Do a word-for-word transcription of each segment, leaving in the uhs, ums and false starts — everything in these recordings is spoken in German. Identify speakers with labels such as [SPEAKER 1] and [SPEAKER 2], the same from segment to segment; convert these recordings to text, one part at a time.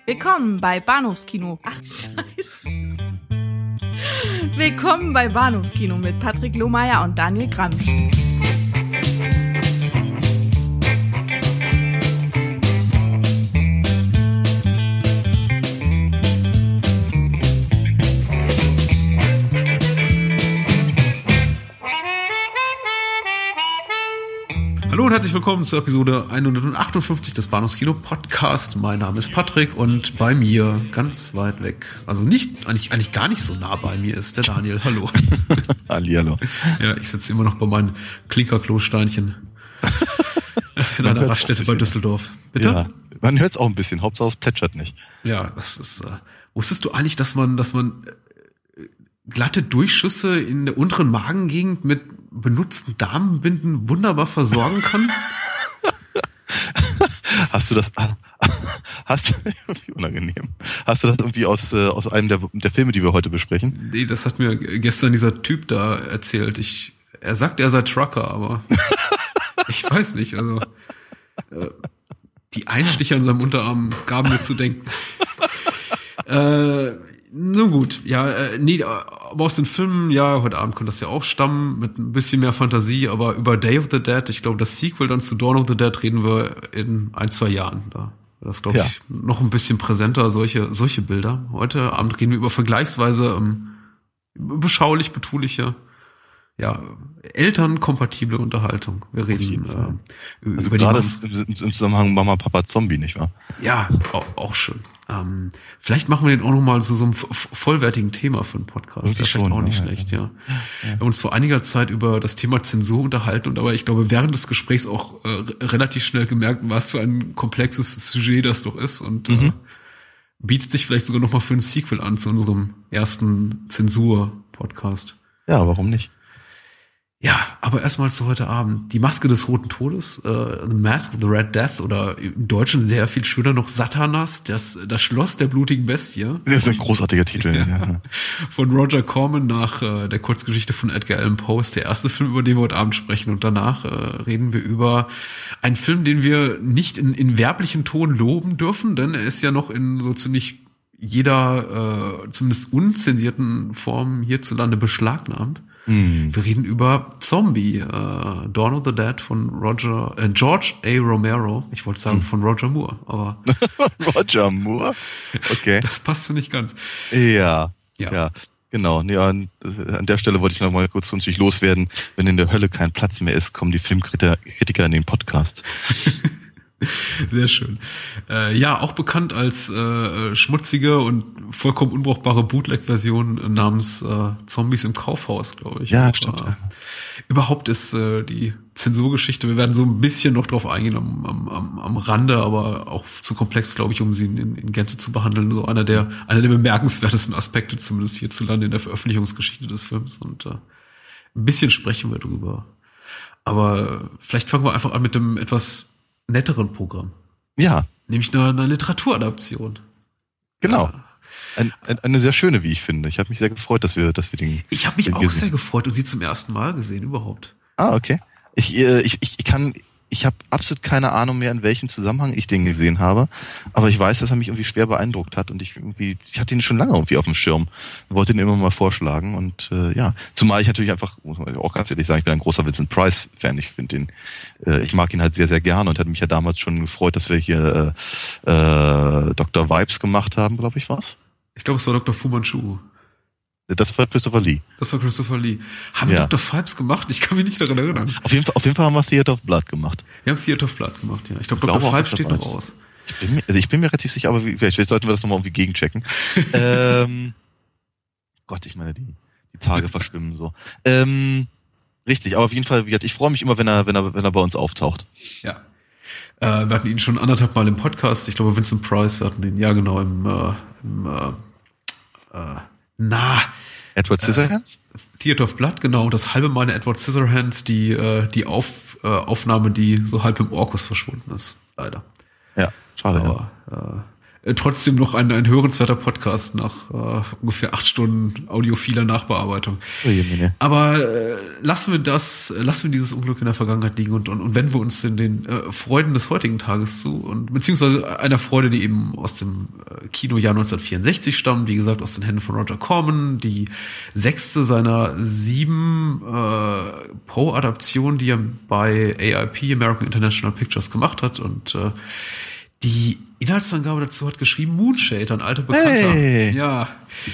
[SPEAKER 1] Willkommen bei Bahnhofskino. Ach, scheiße. Willkommen bei Bahnhofskino mit Patrick Lohmeier und Daniel Gramsch.
[SPEAKER 2] Hallo und herzlich willkommen zur Episode hundertachtundfünfzig des Bahnhofskino Podcast. Mein Name ist Patrick und bei mir, ganz weit weg, also nicht eigentlich, eigentlich gar nicht so nah bei mir, ist der Daniel. Hallo.
[SPEAKER 3] Hallihallo.
[SPEAKER 2] Ja, ich sitze immer noch bei meinen Klinkerklosteinchen in
[SPEAKER 3] Man
[SPEAKER 2] einer Raststätte bei Düsseldorf. Bitte?
[SPEAKER 3] Ja, man hört es auch ein bisschen, Hauptsache es plätschert nicht.
[SPEAKER 2] Ja, das ist. Äh, wusstest du eigentlich, dass man, dass man äh, glatte Durchschüsse in der unteren Magengegend mit benutzten Damenbinden wunderbar versorgen kann?
[SPEAKER 3] Das hast du das, hast du, wie unangenehm. Hast du das irgendwie aus, äh, aus einem der, der Filme, die wir heute besprechen?
[SPEAKER 2] Nee, das hat mir gestern dieser Typ da erzählt. Ich, er sagt, er sei Trucker, aber ich weiß nicht, also, äh, die Einstiche an seinem Unterarm gaben mir zu denken. äh, Nun gut, ja, äh, nee, aber aus den Filmen, ja, heute Abend könnte das ja auch stammen, mit ein bisschen mehr Fantasie, aber über Day of the Dead, ich glaube, das Sequel dann zu Dawn of the Dead reden wir in ein, zwei Jahren. Da das glaube ich ja noch ein bisschen präsenter, solche solche Bilder. Heute Abend reden wir über vergleichsweise ähm, beschaulich, betuliche, ja, elternkompatible Unterhaltung. Wir reden äh,
[SPEAKER 3] also
[SPEAKER 2] über
[SPEAKER 3] gerade
[SPEAKER 2] die
[SPEAKER 3] im, im Zusammenhang Mama, Papa, Zombie, nicht wahr?
[SPEAKER 2] Ja, auch, auch schön. Ähm, vielleicht machen wir den auch nochmal zu so einem f- vollwertigen Thema für einen Podcast. Wäre vielleicht auch nicht ja, schlecht, ja. Ja. ja. Wir haben uns vor einiger Zeit über das Thema Zensur unterhalten und aber ich glaube, während des Gesprächs auch äh, relativ schnell gemerkt, was für ein komplexes Sujet das doch ist und mhm. äh, bietet sich vielleicht sogar nochmal für ein Sequel an zu unserem ersten Zensur-Podcast.
[SPEAKER 3] Ja, warum nicht?
[SPEAKER 2] Ja, aber erstmal zu heute Abend. Die Maske des Roten Todes, uh, The Mask of the Red Death oder im Deutschen sehr viel schöner noch Satanas, das, das Schloss der blutigen Bestie.
[SPEAKER 3] Das ist ein großartiger Titel. Ja. Ja.
[SPEAKER 2] Von Roger Corman nach uh, der Kurzgeschichte von Edgar Allan Poe, der erste Film, über den wir heute Abend sprechen. Und danach uh, reden wir über einen Film, den wir nicht in, in werblichen Ton loben dürfen, denn er ist ja noch in so ziemlich jeder, uh, zumindest unzensierten Form hierzulande beschlagnahmt. Wir reden über Zombie, äh, Dawn of the Dead von Roger, äh, George A. Romero. Ich wollte sagen von Roger Moore, aber
[SPEAKER 3] Roger Moore? Okay.
[SPEAKER 2] Das passte nicht ganz.
[SPEAKER 3] Ja,
[SPEAKER 2] ja,
[SPEAKER 3] ja, genau. Ja, an, an der Stelle wollte ich noch mal kurz natürlich loswerden. Wenn in der Hölle kein Platz mehr ist, kommen die Filmkritiker in den Podcast.
[SPEAKER 2] Sehr schön. Äh, ja, auch bekannt als äh, schmutzige und vollkommen unbrauchbare Bootleg-Version namens äh, Zombies im Kaufhaus, glaube ich.
[SPEAKER 3] Ja,
[SPEAKER 2] auch,
[SPEAKER 3] stimmt.
[SPEAKER 2] Äh, überhaupt ist äh, die Zensurgeschichte, wir werden so ein bisschen noch drauf eingehen am, am, am Rande, aber auch zu komplex, glaube ich, um sie in, in Gänze zu behandeln. So einer der einer der bemerkenswertesten Aspekte, zumindest hierzulande in der Veröffentlichungsgeschichte des Films. Und äh, ein bisschen sprechen wir drüber. Aber vielleicht fangen wir einfach an mit dem etwas netteren Programm.
[SPEAKER 3] Ja.
[SPEAKER 2] Nämlich eine, eine Literaturadaption.
[SPEAKER 3] Genau.
[SPEAKER 2] Ja.
[SPEAKER 3] Ein, ein, eine sehr schöne, wie ich finde. Ich habe mich sehr gefreut, dass wir, dass wir den.
[SPEAKER 2] Ich habe mich
[SPEAKER 3] den
[SPEAKER 2] auch
[SPEAKER 3] gesehen.
[SPEAKER 2] sehr gefreut und sie zum ersten Mal gesehen überhaupt.
[SPEAKER 3] Ah, okay. Ich, äh, ich, ich kann, ich habe absolut keine Ahnung mehr, in welchem Zusammenhang ich den gesehen habe. Aber ich weiß, dass er mich irgendwie schwer beeindruckt hat und ich irgendwie, ich hatte ihn schon lange irgendwie auf dem Schirm. Wollte ihn immer mal vorschlagen und äh, ja, zumal ich natürlich einfach, muss man auch ganz ehrlich sagen, ich bin ein großer Vincent Price-Fan. Ich finde ihn, äh, ich mag ihn halt sehr, sehr gerne und hat mich ja damals schon gefreut, dass wir hier äh, äh, Doktor Vibes gemacht haben, glaube ich, was?
[SPEAKER 2] Ich glaube, es war Doktor Fu Manchu.
[SPEAKER 3] Das war Christopher Lee.
[SPEAKER 2] Das war Christopher Lee. Haben wir
[SPEAKER 3] Ja.
[SPEAKER 2] Doktor Vibes gemacht? Ich kann mich nicht daran erinnern.
[SPEAKER 3] Auf jeden Fall, auf jeden Fall haben wir Theater of Blood gemacht.
[SPEAKER 2] Wir haben Theater of Blood gemacht, ja. Ich glaube,
[SPEAKER 3] Ich glaube
[SPEAKER 2] Doktor
[SPEAKER 3] auch
[SPEAKER 2] Vibes steht
[SPEAKER 3] Doktor
[SPEAKER 2] noch
[SPEAKER 3] Vibes.
[SPEAKER 2] aus.
[SPEAKER 3] Ich bin mir, also ich bin mir relativ sicher, aber wie, vielleicht, vielleicht sollten wir das nochmal irgendwie gegenchecken. ähm, Gott, ich meine, die, die Tage verschwimmen so. Ähm, richtig, aber auf jeden Fall, wie gesagt, ich freue mich immer, wenn er, wenn er, wenn er bei uns auftaucht.
[SPEAKER 2] Ja. Äh, wir hatten ihn schon anderthalb Mal im Podcast. Ich glaube, Vincent Price, wir hatten ihn, ja genau, im, äh, im äh, äh, na,
[SPEAKER 3] Edward Scissorhands?
[SPEAKER 2] Äh, Theater of Blood, genau. Das halbe Mal Edward Scissorhands, die, äh, die Auf, äh, Aufnahme, die so halb im Orkus verschwunden ist. Leider.
[SPEAKER 3] Ja, schade.
[SPEAKER 2] Aber, ja. äh, trotzdem noch ein, ein hörenswerter Podcast nach äh, ungefähr acht Stunden audiophiler Nachbearbeitung.
[SPEAKER 3] Oh je, meine.
[SPEAKER 2] Aber äh, lassen wir das, lassen wir dieses Unglück in der Vergangenheit liegen und, und, und wenden wir uns in den äh, Freuden des heutigen Tages zu und beziehungsweise einer Freude, die eben aus dem äh, Kinojahr neunzehnhundertvierundsechzig stammt, wie gesagt, aus den Händen von Roger Corman, die sechste seiner sieben äh, Poe-Adaptionen, die er bei A I P, American International Pictures, gemacht hat und äh, die Inhaltsangabe dazu hat geschrieben Moonshade, ein alter Bekannter.
[SPEAKER 3] Hey.
[SPEAKER 2] Ja.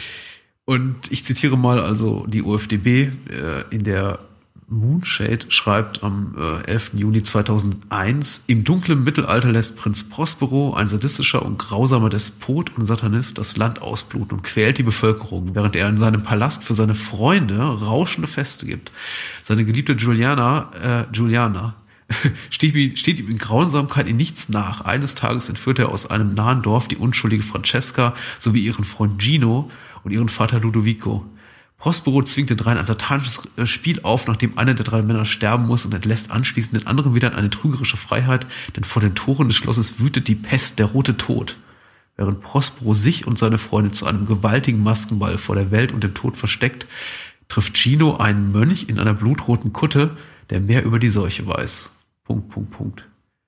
[SPEAKER 2] Und ich zitiere mal also die O F D B, äh, in der Moonshade schreibt am äh, elften Juni zweitausendeins, im dunklen Mittelalter lässt Prinz Prospero, ein sadistischer und grausamer Despot und Satanist, das Land ausbluten und quält die Bevölkerung, während er in seinem Palast für seine Freunde rauschende Feste gibt. Seine geliebte Juliana, äh, Juliana, Steht, steht ihm in Grausamkeit in nichts nach. Eines Tages entführt er aus einem nahen Dorf die unschuldige Francesca sowie ihren Freund Gino und ihren Vater Ludovico. Prospero zwingt den dreien ein satanisches Spiel auf, nachdem einer der drei Männer sterben muss und entlässt anschließend den anderen wieder in eine trügerische Freiheit, denn vor den Toren des Schlosses wütet die Pest, der rote Tod. Während Prospero sich und seine Freunde zu einem gewaltigen Maskenball vor der Welt und dem Tod versteckt, trifft Gino einen Mönch in einer blutroten Kutte, der mehr über die Seuche weiß. Punkt, Punkt, Punkt.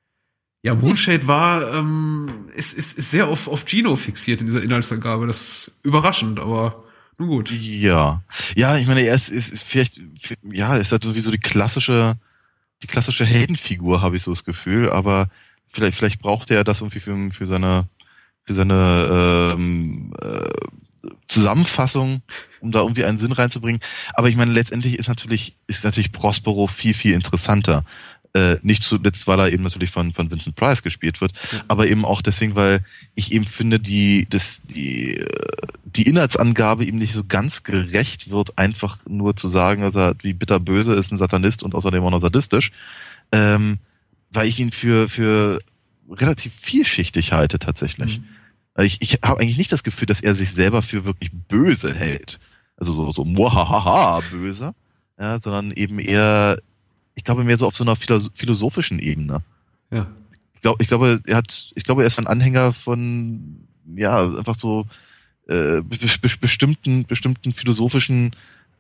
[SPEAKER 2] Ja, Moonshade war, ähm, ist, ist, ist sehr auf, auf Gino fixiert in dieser Inhaltsangabe. Das ist überraschend, aber nun gut.
[SPEAKER 3] Ja. Ja, ich meine, er ist, ist, ist vielleicht, ja, ist halt irgendwie so die klassische, die klassische Heldenfigur, habe ich so das Gefühl, aber vielleicht, vielleicht braucht er das irgendwie für, für seine, für seine, ähm, äh, Zusammenfassung, um da irgendwie einen Sinn reinzubringen. Aber ich meine, letztendlich ist natürlich, ist natürlich Prospero viel, viel interessanter. Äh, nicht zuletzt, weil er eben natürlich von, von Vincent Price gespielt wird, mhm. aber eben auch deswegen, weil ich eben finde, die, das, die, die Inhaltsangabe ihm nicht so ganz gerecht wird, einfach nur zu sagen, dass er wie bitterböse ist, ein Satanist und außerdem auch noch sadistisch, ähm, weil ich ihn für, für relativ vielschichtig halte, tatsächlich. Mhm. Ich, ich habe eigentlich nicht das Gefühl, dass er sich selber für wirklich böse hält. Also so, so muahaha böse, ja, sondern eben eher, ich glaube, mehr so auf so einer philosophischen Ebene.
[SPEAKER 2] Ja.
[SPEAKER 3] Ich glaube, ich glaube, er hat, ich glaube, er ist ein Anhänger von, ja, einfach so äh, be- be- bestimmten, bestimmten philosophischen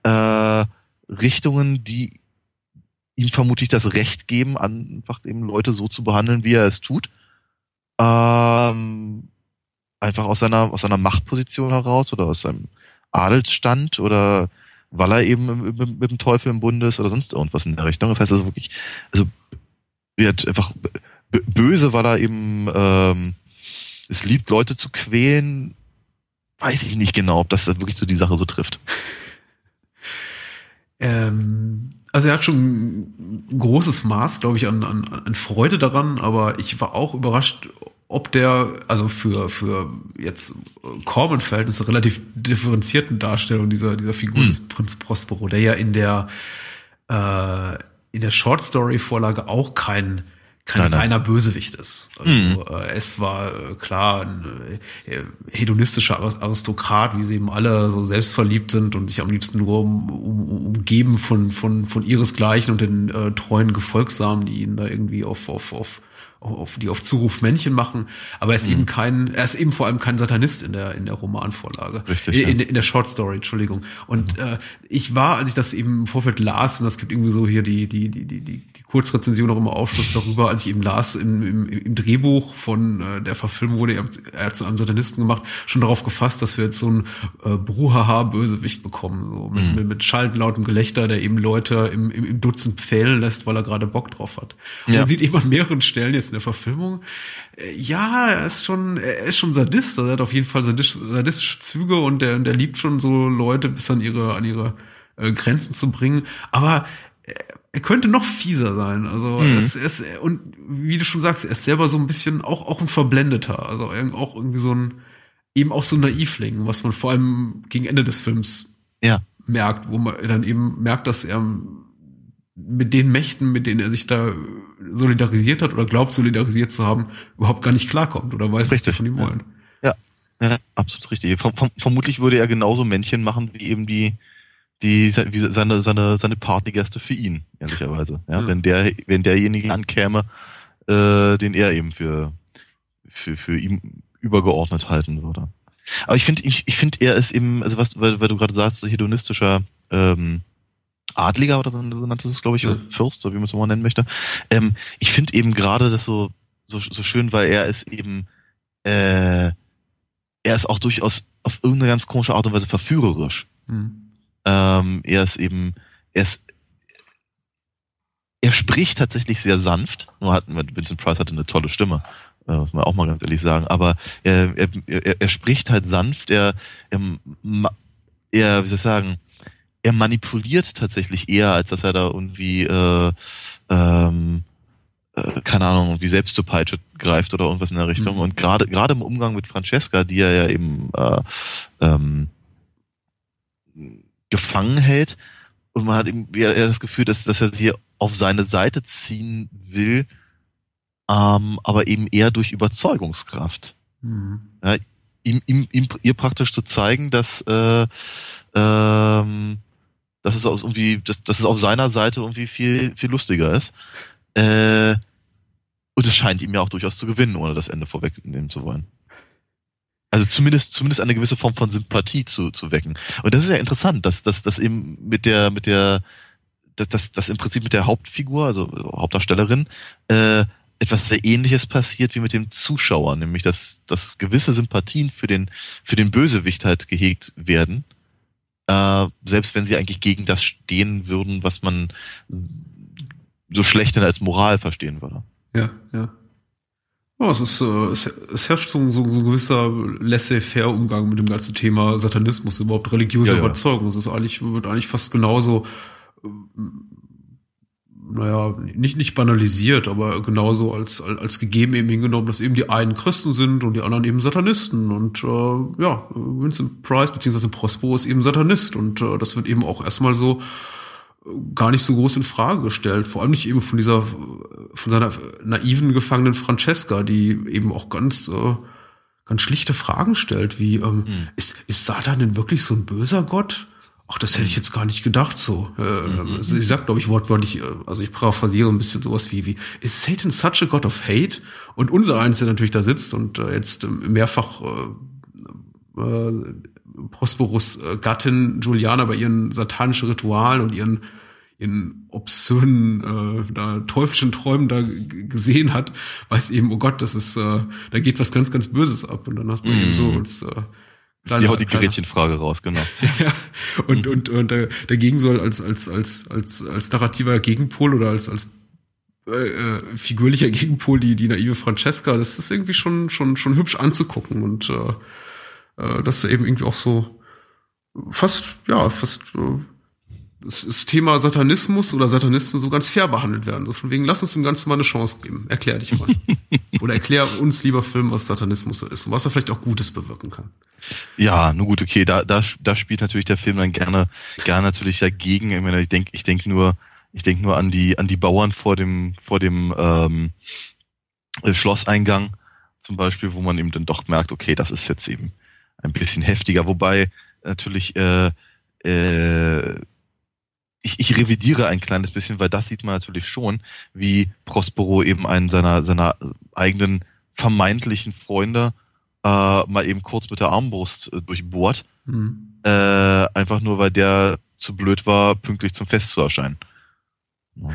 [SPEAKER 3] äh, Richtungen, die ihm vermutlich das Recht geben, einfach eben Leute so zu behandeln, wie er es tut. Ähm, einfach aus seiner, aus seiner Machtposition heraus oder aus seinem Adelsstand oder weil er eben mit, mit dem Teufel im Bunde ist oder sonst irgendwas in der Richtung. Das heißt also wirklich, also wird einfach b- böse, weil er eben ähm, es liebt, Leute zu quälen. Weiß ich nicht genau, ob das wirklich so die Sache so trifft.
[SPEAKER 2] Ähm, also er hat schon ein großes Maß, glaube ich, an, an, an Freude daran, aber ich war auch überrascht, ob der, also für, für jetzt Corman-Verhältnisse relativ differenzierten Darstellung dieser, dieser Figur hm. des Prinz Prospero, der ja in der, äh, in der Short-Story-Vorlage auch kein, kein nein, reiner nein. Bösewicht ist. Also, hm. äh, es war äh, klar ein äh, hedonistischer Aristokrat, wie sie eben alle so selbstverliebt sind und sich am liebsten nur um, um, umgeben von, von, von ihresgleichen und den äh, treuen Gefolgsamen, die ihnen da irgendwie auf, auf, auf auf die auf Zuruf Männchen machen, aber er ist mhm. eben kein, er ist eben vor allem kein Satanist in der in der Romanvorlage,
[SPEAKER 3] Richtig,
[SPEAKER 2] in,
[SPEAKER 3] ja.
[SPEAKER 2] in der Short Story, Entschuldigung. Und mhm. äh, ich war, als ich das eben im Vorfeld las, und das gibt irgendwie so hier die die die die die, die Kurzrezension auch immer Aufschluss darüber, als ich eben las im, im, im Drehbuch von äh, der Verfilmung wurde er, er zu einem Satanisten gemacht, schon darauf gefasst, dass wir jetzt so einen äh, Bruhaha-Bösewicht bekommen, so mit, mhm. mit, mit schallend lautem Gelächter, der eben Leute im, im, im Dutzend pfählen lässt, weil er gerade Bock drauf hat. Und ja. man sieht eben an mehreren Stellen jetzt in der Verfilmung, ja, er ist schon, er ist schon Sadist, also er hat auf jeden Fall sadistische, sadistische Züge und der, der liebt schon so Leute bis an ihre, an ihre äh, Grenzen zu bringen, aber er könnte noch fieser sein, also mhm. es, es, und wie du schon sagst, er ist selber so ein bisschen auch, auch ein Verblendeter, also auch irgendwie so ein, eben auch so ein Naivling, was man vor allem gegen Ende des Films
[SPEAKER 3] ja.
[SPEAKER 2] merkt, wo man dann eben merkt, dass er mit den Mächten, mit denen er sich da solidarisiert hat oder glaubt, solidarisiert zu haben, überhaupt gar nicht klarkommt oder weiß,
[SPEAKER 3] richtig.
[SPEAKER 2] was sie von ihm wollen.
[SPEAKER 3] Ja, ja. ja absolut richtig. Verm- verm- vermutlich würde er genauso Männchen machen, wie eben die, die, wie seine, seine, seine Partygäste für ihn, ehrlicherweise. Ja, ja. Wenn der, wenn derjenige ankäme, äh, den er eben für, für, für ihn übergeordnet halten würde. Aber ich finde, ich, ich finde, er ist eben, also was, weil, weil du gerade sagst, so hedonistischer ähm, Adliger oder so, so nannte es, glaube ich, oder Fürst, oder wie man es immer nennen möchte. Ähm, ich finde eben gerade das so, so so schön, weil er ist eben, äh, er ist auch durchaus auf irgendeine ganz komische Art und Weise verführerisch. Mhm. Ähm, er ist eben, er ist, er spricht tatsächlich sehr sanft. Nur hat, Vincent Price hatte eine tolle Stimme. Muss man auch mal ganz ehrlich sagen, aber er, er, er, er spricht halt sanft, er, er, er, wie soll ich sagen, er manipuliert tatsächlich eher, als dass er da irgendwie, äh, ähm, äh, keine Ahnung, irgendwie selbst zur Peitsche greift oder irgendwas in der Richtung. Mhm. Und gerade gerade im Umgang mit Francesca, die er ja eben äh, ähm, gefangen hält, und man hat eben eher das Gefühl, dass, dass er sie auf seine Seite ziehen will, Ähm, aber eben eher durch Überzeugungskraft. Mhm. Ja, ihm, ihm, ihm, ihr praktisch zu zeigen, dass, äh, ähm, dass es aus irgendwie, dass, dass es auf seiner Seite irgendwie viel, viel lustiger ist. Äh, und es scheint ihm ja auch durchaus zu gewinnen, ohne das Ende vorwegnehmen zu wollen. Also zumindest, zumindest eine gewisse Form von Sympathie zu, zu wecken. Und das ist ja interessant, dass, dass, dass eben mit der, mit der, dass, dass, dass im Prinzip mit der Hauptfigur, also Hauptdarstellerin, äh, etwas sehr Ähnliches passiert wie mit dem Zuschauer, nämlich dass, dass gewisse Sympathien für den, für den Bösewicht halt gehegt werden, äh, selbst wenn sie eigentlich gegen das stehen würden, was man so schlecht als Moral verstehen würde.
[SPEAKER 2] Ja, ja. Oh, es ist, äh, es, es herrscht so, so, so ein gewisser laissez-faire Umgang mit dem ganzen Thema Satanismus, überhaupt religiöse ja, ja. Überzeugung. Es ist eigentlich, wird eigentlich fast genauso, äh, naja, nicht, nicht banalisiert, aber genauso als, als, als gegeben eben hingenommen, dass eben die einen Christen sind und die anderen eben Satanisten. Und äh, ja, Vincent Price beziehungsweise Prospero ist eben Satanist. Und äh, das wird eben auch erstmal so gar nicht so groß in Frage gestellt. Vor allem nicht eben von dieser, von seiner naiven gefangenen Francesca, die eben auch ganz, äh, ganz schlichte Fragen stellt, wie, ähm, mhm. ist, ist Satan denn wirklich so ein böser Gott? Ach, das hätte ich jetzt gar nicht gedacht so. Äh, mhm. Sie sagt, glaube ich, wortwörtlich, also ich paraphrasiere ein bisschen sowas wie, wie, is Satan such a God of hate? Und unser eins, der natürlich da sitzt und äh, jetzt äh, mehrfach äh, äh, Prosperos äh, Gattin Juliana bei ihren satanischen Ritualen und ihren, ihren obszönen, äh, da, teuflischen Träumen da g- gesehen hat, weiß eben, oh Gott, das ist, äh, da geht was ganz, ganz Böses ab. Und dann hast du mhm. eben so als äh,
[SPEAKER 3] Kleiner, Sie haut die Gretchenfrage raus, genau.
[SPEAKER 2] Ja, und, und, und äh, dagegen soll als, als, als, als, als narrativer Gegenpol oder als, als äh, figürlicher Gegenpol die, die naive Francesca, das ist irgendwie schon, schon, schon hübsch anzugucken und äh, äh, dass eben irgendwie auch so fast, ja, fast äh, das, das Thema Satanismus oder Satanisten so ganz fair behandelt werden. So von wegen, lass uns dem Ganzen mal eine Chance geben. Erklär dich mal. Oder erklär uns, lieber Film, was Satanismus ist und was er vielleicht auch Gutes bewirken kann.
[SPEAKER 3] Ja, nur gut, okay, da, da, da spielt natürlich der Film dann gerne, gerne natürlich dagegen. Ich meine, ich denke, ich denke nur, ich denke nur an die, an die Bauern vor dem, vor dem ähm, Schlosseingang zum Beispiel, wo man eben dann doch merkt, okay, das ist jetzt eben ein bisschen heftiger. Wobei natürlich äh, äh, ich, ich revidiere ein kleines bisschen, weil das sieht man natürlich schon, wie Prospero eben einen seiner seiner eigenen vermeintlichen Freunde äh, mal eben kurz mit der Armbrust äh, durchbohrt. Mhm. Äh, einfach nur, weil der zu blöd war, pünktlich zum Fest zu erscheinen. Ja,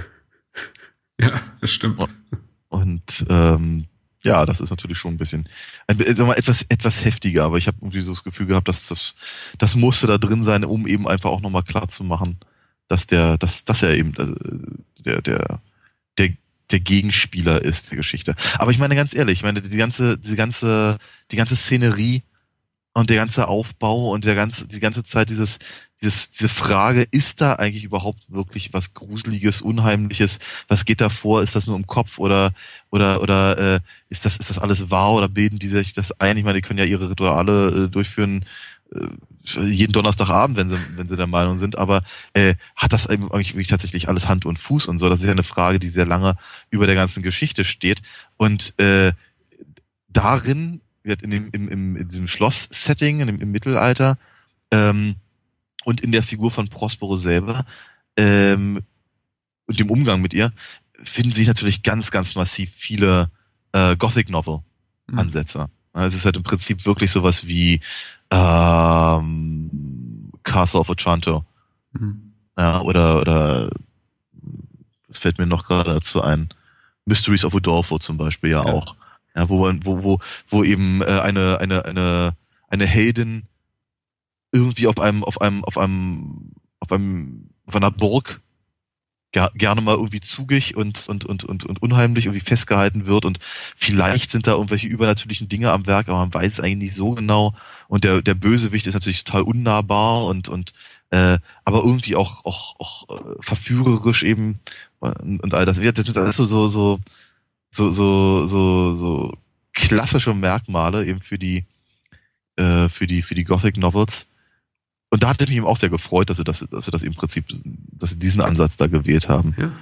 [SPEAKER 2] ja das stimmt.
[SPEAKER 3] Und, und ähm, ja, das ist natürlich schon ein bisschen ein, sag mal, etwas etwas heftiger, aber ich habe irgendwie so das Gefühl gehabt, dass das das musste da drin sein, um eben einfach auch nochmal klar zu machen, dass der, dass, dass er eben also der, der, der, der Gegenspieler ist der Geschichte. Aber ich meine ganz ehrlich, ich meine die ganze, die ganze, die ganze Szenerie und der ganze Aufbau und der ganze, die ganze Zeit dieses, dieses, diese Frage, ist da eigentlich überhaupt wirklich was Gruseliges, Unheimliches? Was geht da vor? Ist das nur im Kopf oder, oder, oder äh, ist das, ist das alles wahr oder bilden die sich das ein? Ich meine, die können ja ihre Rituale äh, durchführen. Jeden Donnerstagabend, wenn sie, wenn sie der Meinung sind, aber äh, hat das eigentlich wirklich tatsächlich alles Hand und Fuß und so? Das ist ja eine Frage, die sehr lange über der ganzen Geschichte steht. Und äh, darin wird in dem im, im, in diesem Schloss-Setting, im, im Mittelalter ähm, und in der Figur von Prospero selber ähm, und dem Umgang mit ihr finden sich natürlich ganz, ganz massiv viele äh, Gothic-Novel-Ansätze. Mhm. Es ist halt im Prinzip wirklich sowas wie ähm, Castle of Otranto. Mhm. Ja, oder, oder es fällt mir noch gerade dazu ein, Mysteries of Udolpho zum Beispiel ja, ja. auch. Ja, wo man, wo, wo, wo eben äh, eine, eine, eine, eine Heldin irgendwie auf einem, auf einem, auf einem, auf einem, auf einer Burg ger- gerne mal irgendwie zugig und, und, und, und, und unheimlich irgendwie festgehalten wird und vielleicht sind da irgendwelche übernatürlichen Dinge am Werk, aber man weiß es eigentlich nicht so genau und der, der Bösewicht ist natürlich total unnahbar und, und, äh, aber irgendwie auch, auch, auch äh, verführerisch eben und, und all das. Das sind alles so, so, so, so, so, so, so klassische Merkmale eben für die, äh, für die, für die Gothic Novels. Und da hat mich eben auch sehr gefreut, dass sie das, dass sie das im Prinzip, dass sie diesen Ansatz da gewählt haben.
[SPEAKER 2] Ja.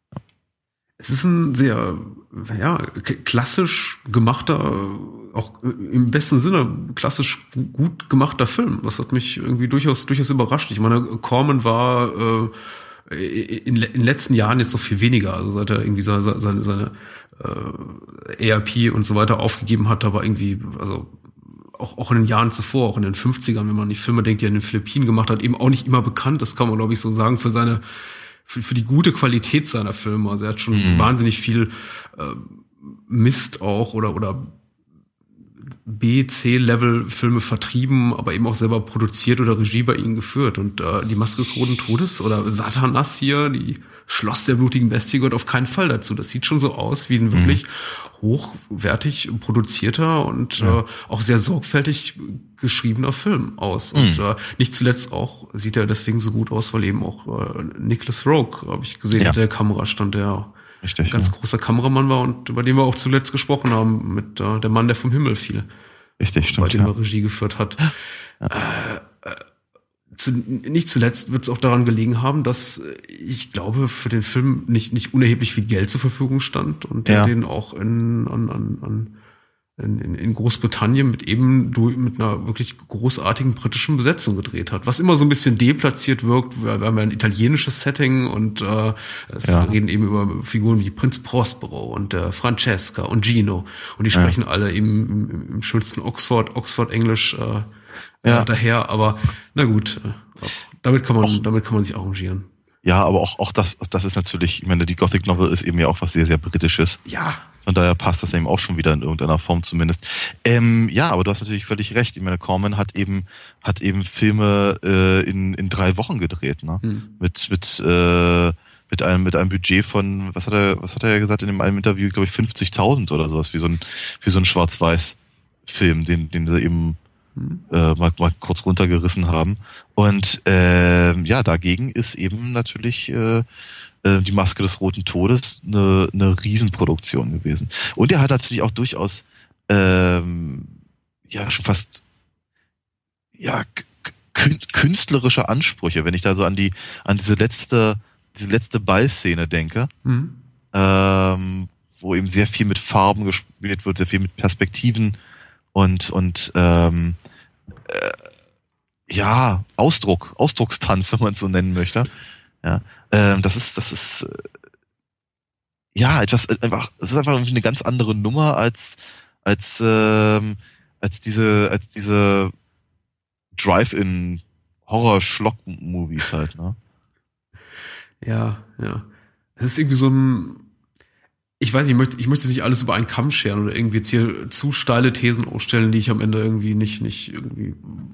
[SPEAKER 2] Es ist ein sehr, ja, klassisch gemachter, auch im besten Sinne klassisch gut gemachter Film. Das hat mich irgendwie durchaus, durchaus überrascht. Ich meine, Corman war äh, in, in den letzten Jahren jetzt noch viel weniger. Also seit er irgendwie seine, seine, seine äh, A R P und so weiter aufgegeben hat, da war irgendwie, also auch, auch in den Jahren zuvor, auch in den fünfzigern, wenn man an die Filme denkt, die er in den Philippinen gemacht hat, eben auch nicht immer bekannt. Das kann man, glaube ich, so sagen, für seine, für, für die gute Qualität seiner Filme. Also er hat schon mhm. wahnsinnig viel äh, Mist auch oder, oder B, C-Level-Filme vertrieben, aber eben auch selber produziert oder Regie bei ihnen geführt. Und äh, die Maske des Roten Todes oder Satanas hier, die Schloss der blutigen Bestie, gehört auf keinen Fall dazu. Das sieht schon so aus wie ein wirklich mhm. hochwertig produzierter und ja. äh, auch sehr sorgfältig geschriebener Film aus. Mhm. Und äh, nicht zuletzt auch sieht er deswegen so gut aus, weil eben auch äh, Nicholas Roeg, habe ich gesehen, ja. der Kamera stand, der Richtig, ein ganz ja. großer Kameramann war und über den wir auch zuletzt gesprochen haben, mit äh, Der Mann, der vom Himmel fiel.
[SPEAKER 3] Richtig, stimmt.
[SPEAKER 2] Bei dem
[SPEAKER 3] ja.
[SPEAKER 2] er Regie geführt hat. Ja. Äh, äh, zu, nicht zuletzt wird es auch daran gelegen haben, dass ich glaube, für den Film nicht nicht unerheblich viel Geld zur Verfügung stand und der
[SPEAKER 3] ja.
[SPEAKER 2] den auch in, an, an, an, in, in Großbritannien mit eben mit einer wirklich großartigen britischen Besetzung gedreht hat. Was immer so ein bisschen deplatziert wirkt, wir haben ja ein italienisches Setting und äh, es ja. reden eben über Figuren wie Prinz Prospero und äh, Francesca und Gino und die sprechen ja. alle eben im, im, im schönsten Oxford, Oxford-Englisch äh, ja. daher, aber na gut, äh, damit kann man, auch, damit kann man sich arrangieren.
[SPEAKER 3] Ja, aber auch, auch das, das ist natürlich, ich meine, die Gothic Novel ist eben ja auch was sehr, sehr Britisches.
[SPEAKER 2] Ja.
[SPEAKER 3] Von daher passt das eben auch schon wieder in irgendeiner Form zumindest. Ähm, ja, aber du hast natürlich völlig recht. Ich meine, Corman hat eben, hat eben Filme äh, in, in drei Wochen gedreht, ne? Hm. Mit, mit, äh, mit einem, mit einem Budget von, was hat er, was hat er gesagt in dem einem Interview, glaube ich, fünfzigtausend oder sowas, wie so ein, wie so ein Schwarz-Weiß-Film, den, den sie eben Äh, mal, mal kurz runtergerissen haben. Und äh, ja, dagegen ist eben natürlich äh, äh, die Maske des Roten Todes eine, eine Riesenproduktion gewesen. Und er hat natürlich auch durchaus ähm, ja schon fast ja k- künstlerische Ansprüche, wenn ich da so an die an diese letzte diese letzte Ballszene denke, mhm. ähm, wo eben sehr viel mit Farben gespielt wird, sehr viel mit Perspektiven und und ähm, äh, ja Ausdruck, Ausdruckstanz, wenn man es so nennen möchte. Ja, ähm, das ist das ist äh, ja etwas einfach. Es ist einfach irgendwie eine ganz andere Nummer als als ähm, als diese als diese Drive-in Horror-Schlock-Movies halt, ne?
[SPEAKER 2] Ja, ja. Es ist irgendwie so ein Ich weiß nicht, ich möchte, ich möchte nicht alles über einen Kamm scheren oder irgendwie jetzt hier zu steile Thesen aufstellen, die ich am Ende irgendwie nicht, nicht irgendwie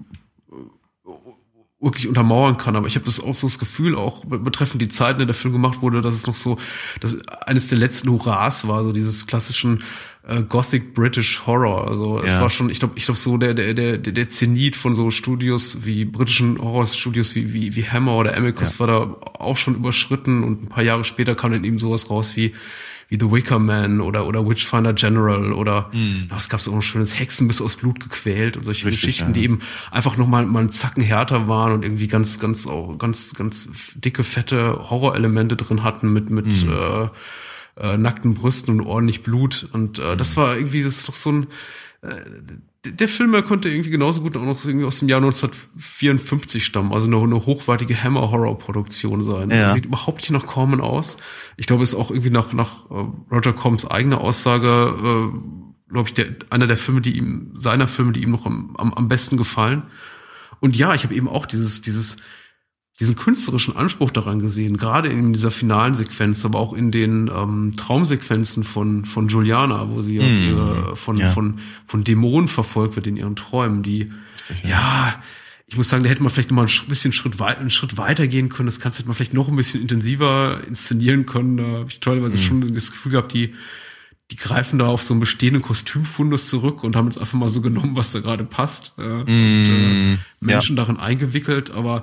[SPEAKER 2] wirklich untermauern kann. Aber ich habe das auch so das Gefühl, auch betreffend die Zeit, in der der Film gemacht wurde, dass es noch so, dass eines der letzten Hurras war, so dieses klassischen äh, Gothic British Horror. Also es ja. war schon, ich glaube, ich glaube so der der der der Zenit von so Studios wie britischen Horrorstudios wie wie wie Hammer oder Amicus ja. war da auch schon überschritten und ein paar Jahre später kam dann eben sowas raus wie wie The Wicker Man oder oder Witchfinder General oder mm. es gab so auch ein schönes Hexen bis aus Blut gequält und solche Richtig, Geschichten, ja. die eben einfach noch mal mal einen Zacken härter waren und irgendwie ganz ganz auch ganz ganz dicke fette Horrorelemente drin hatten mit mit mm. äh, äh, nackten Brüsten und ordentlich Blut und äh, mm. das war irgendwie das ist doch so ein äh, der Film, er konnte irgendwie genauso gut auch noch irgendwie aus dem Jahr neunzehnhundertvierundfünfzig stammen, also eine, eine hochwertige Hammer-Horror-Produktion sein. Ja. Sieht überhaupt nicht nach Corman aus. Ich glaube, es ist auch irgendwie nach, nach Roger Combs eigener Aussage glaube ich, der, einer der Filme, die ihm, seiner Filme, die ihm noch am, am, am besten gefallen. Und ja, ich habe eben auch dieses, dieses, diesen künstlerischen Anspruch daran gesehen, gerade in dieser finalen Sequenz, aber auch in den ähm, Traumsequenzen von von Juliana, wo sie mm, ihre, von
[SPEAKER 3] ja.
[SPEAKER 2] von von Dämonen verfolgt wird in ihren Träumen, die Richtig, ja. ja, ich muss sagen, da hätte man vielleicht noch mal ein bisschen Schritt weit, einen Schritt weiter gehen können. Das Ganze hätte man vielleicht noch ein bisschen intensiver inszenieren können. Da habe ich teilweise mm. schon das Gefühl gehabt, die die greifen da auf so einen bestehenden Kostümfundus zurück und haben jetzt einfach mal so genommen, was da gerade passt, äh, mm, und äh, Menschen ja. darin eingewickelt, aber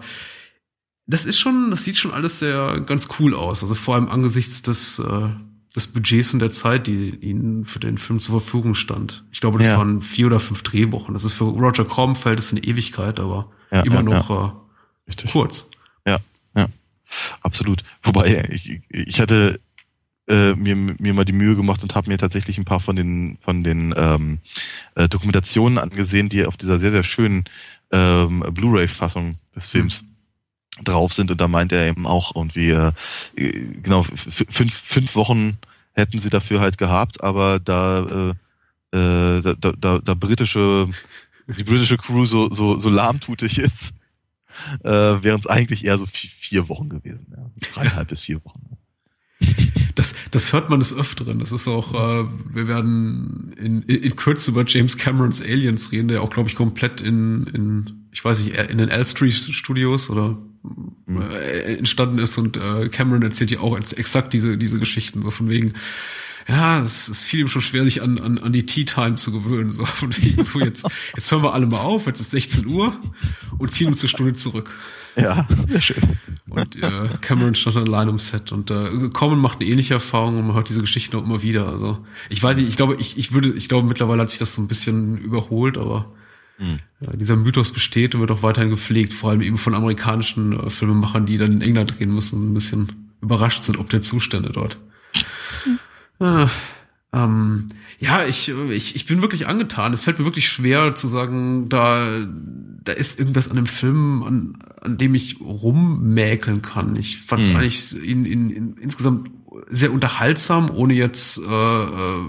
[SPEAKER 2] das ist schon, das sieht schon alles sehr ganz cool aus. Also vor allem angesichts des, äh, des Budgets und der Zeit, die ihnen für den Film zur Verfügung stand. Ich glaube, das ja. waren vier oder fünf Drehwochen. Das ist für Roger Corman-Feld ist eine Ewigkeit, aber ja, immer ja, noch ja. Äh, kurz.
[SPEAKER 3] Ja, ja, absolut. Wobei ich, ich hatte äh, mir mir mal die Mühe gemacht und habe mir tatsächlich ein paar von den von den ähm, äh, Dokumentationen angesehen, die auf dieser sehr sehr schönen ähm, Blu-ray-Fassung des Films mhm. drauf sind, und da meint er eben auch irgendwie, äh, genau, f- fünf, fünf Wochen hätten sie dafür halt gehabt, aber da, äh, äh, da, da, da britische, die britische Crew so, so, so lahmtutig ist, äh, wären es eigentlich eher so vier, vier Wochen gewesen, ja. Dreieinhalb bis vier Wochen.
[SPEAKER 2] Das, das hört man des Öfteren. Das ist auch, äh, wir werden in, in, in Kürze über James Camerons Aliens reden, der auch, glaube ich, komplett in, in, ich weiß nicht, in den Elstree Studios oder mhm. äh, entstanden ist, und äh, Cameron erzählt ja auch exakt diese, diese Geschichten, so von wegen, ja, es, es fiel ihm schon schwer, sich an, an, an die Tea Time zu gewöhnen, so von wegen, so jetzt, jetzt hören wir alle mal auf, jetzt ist sechzehn Uhr und ziehen uns eine Stunde zurück.
[SPEAKER 3] Ja, sehr schön.
[SPEAKER 2] Und äh, Cameron stand dann allein am Set, und äh, Corman macht eine ähnliche Erfahrung, und man hört diese Geschichten auch immer wieder. Also ich weiß nicht, ich glaube, ich, ich würde, ich glaube mittlerweile hat sich das so ein bisschen überholt, aber mhm. ja, dieser Mythos besteht und wird auch weiterhin gepflegt, vor allem eben von amerikanischen äh, Filmemachern, die dann in England drehen müssen, ein bisschen überrascht sind ob der Zustände dort. Mhm. Ah, ähm, ja, ich, ich, ich bin wirklich angetan. Es fällt mir wirklich schwer zu sagen, da, da ist irgendwas an dem Film, an, an dem ich rummäkeln kann. Ich fand hm. eigentlich ihn, ihn, ihn insgesamt sehr unterhaltsam, ohne jetzt, äh, äh,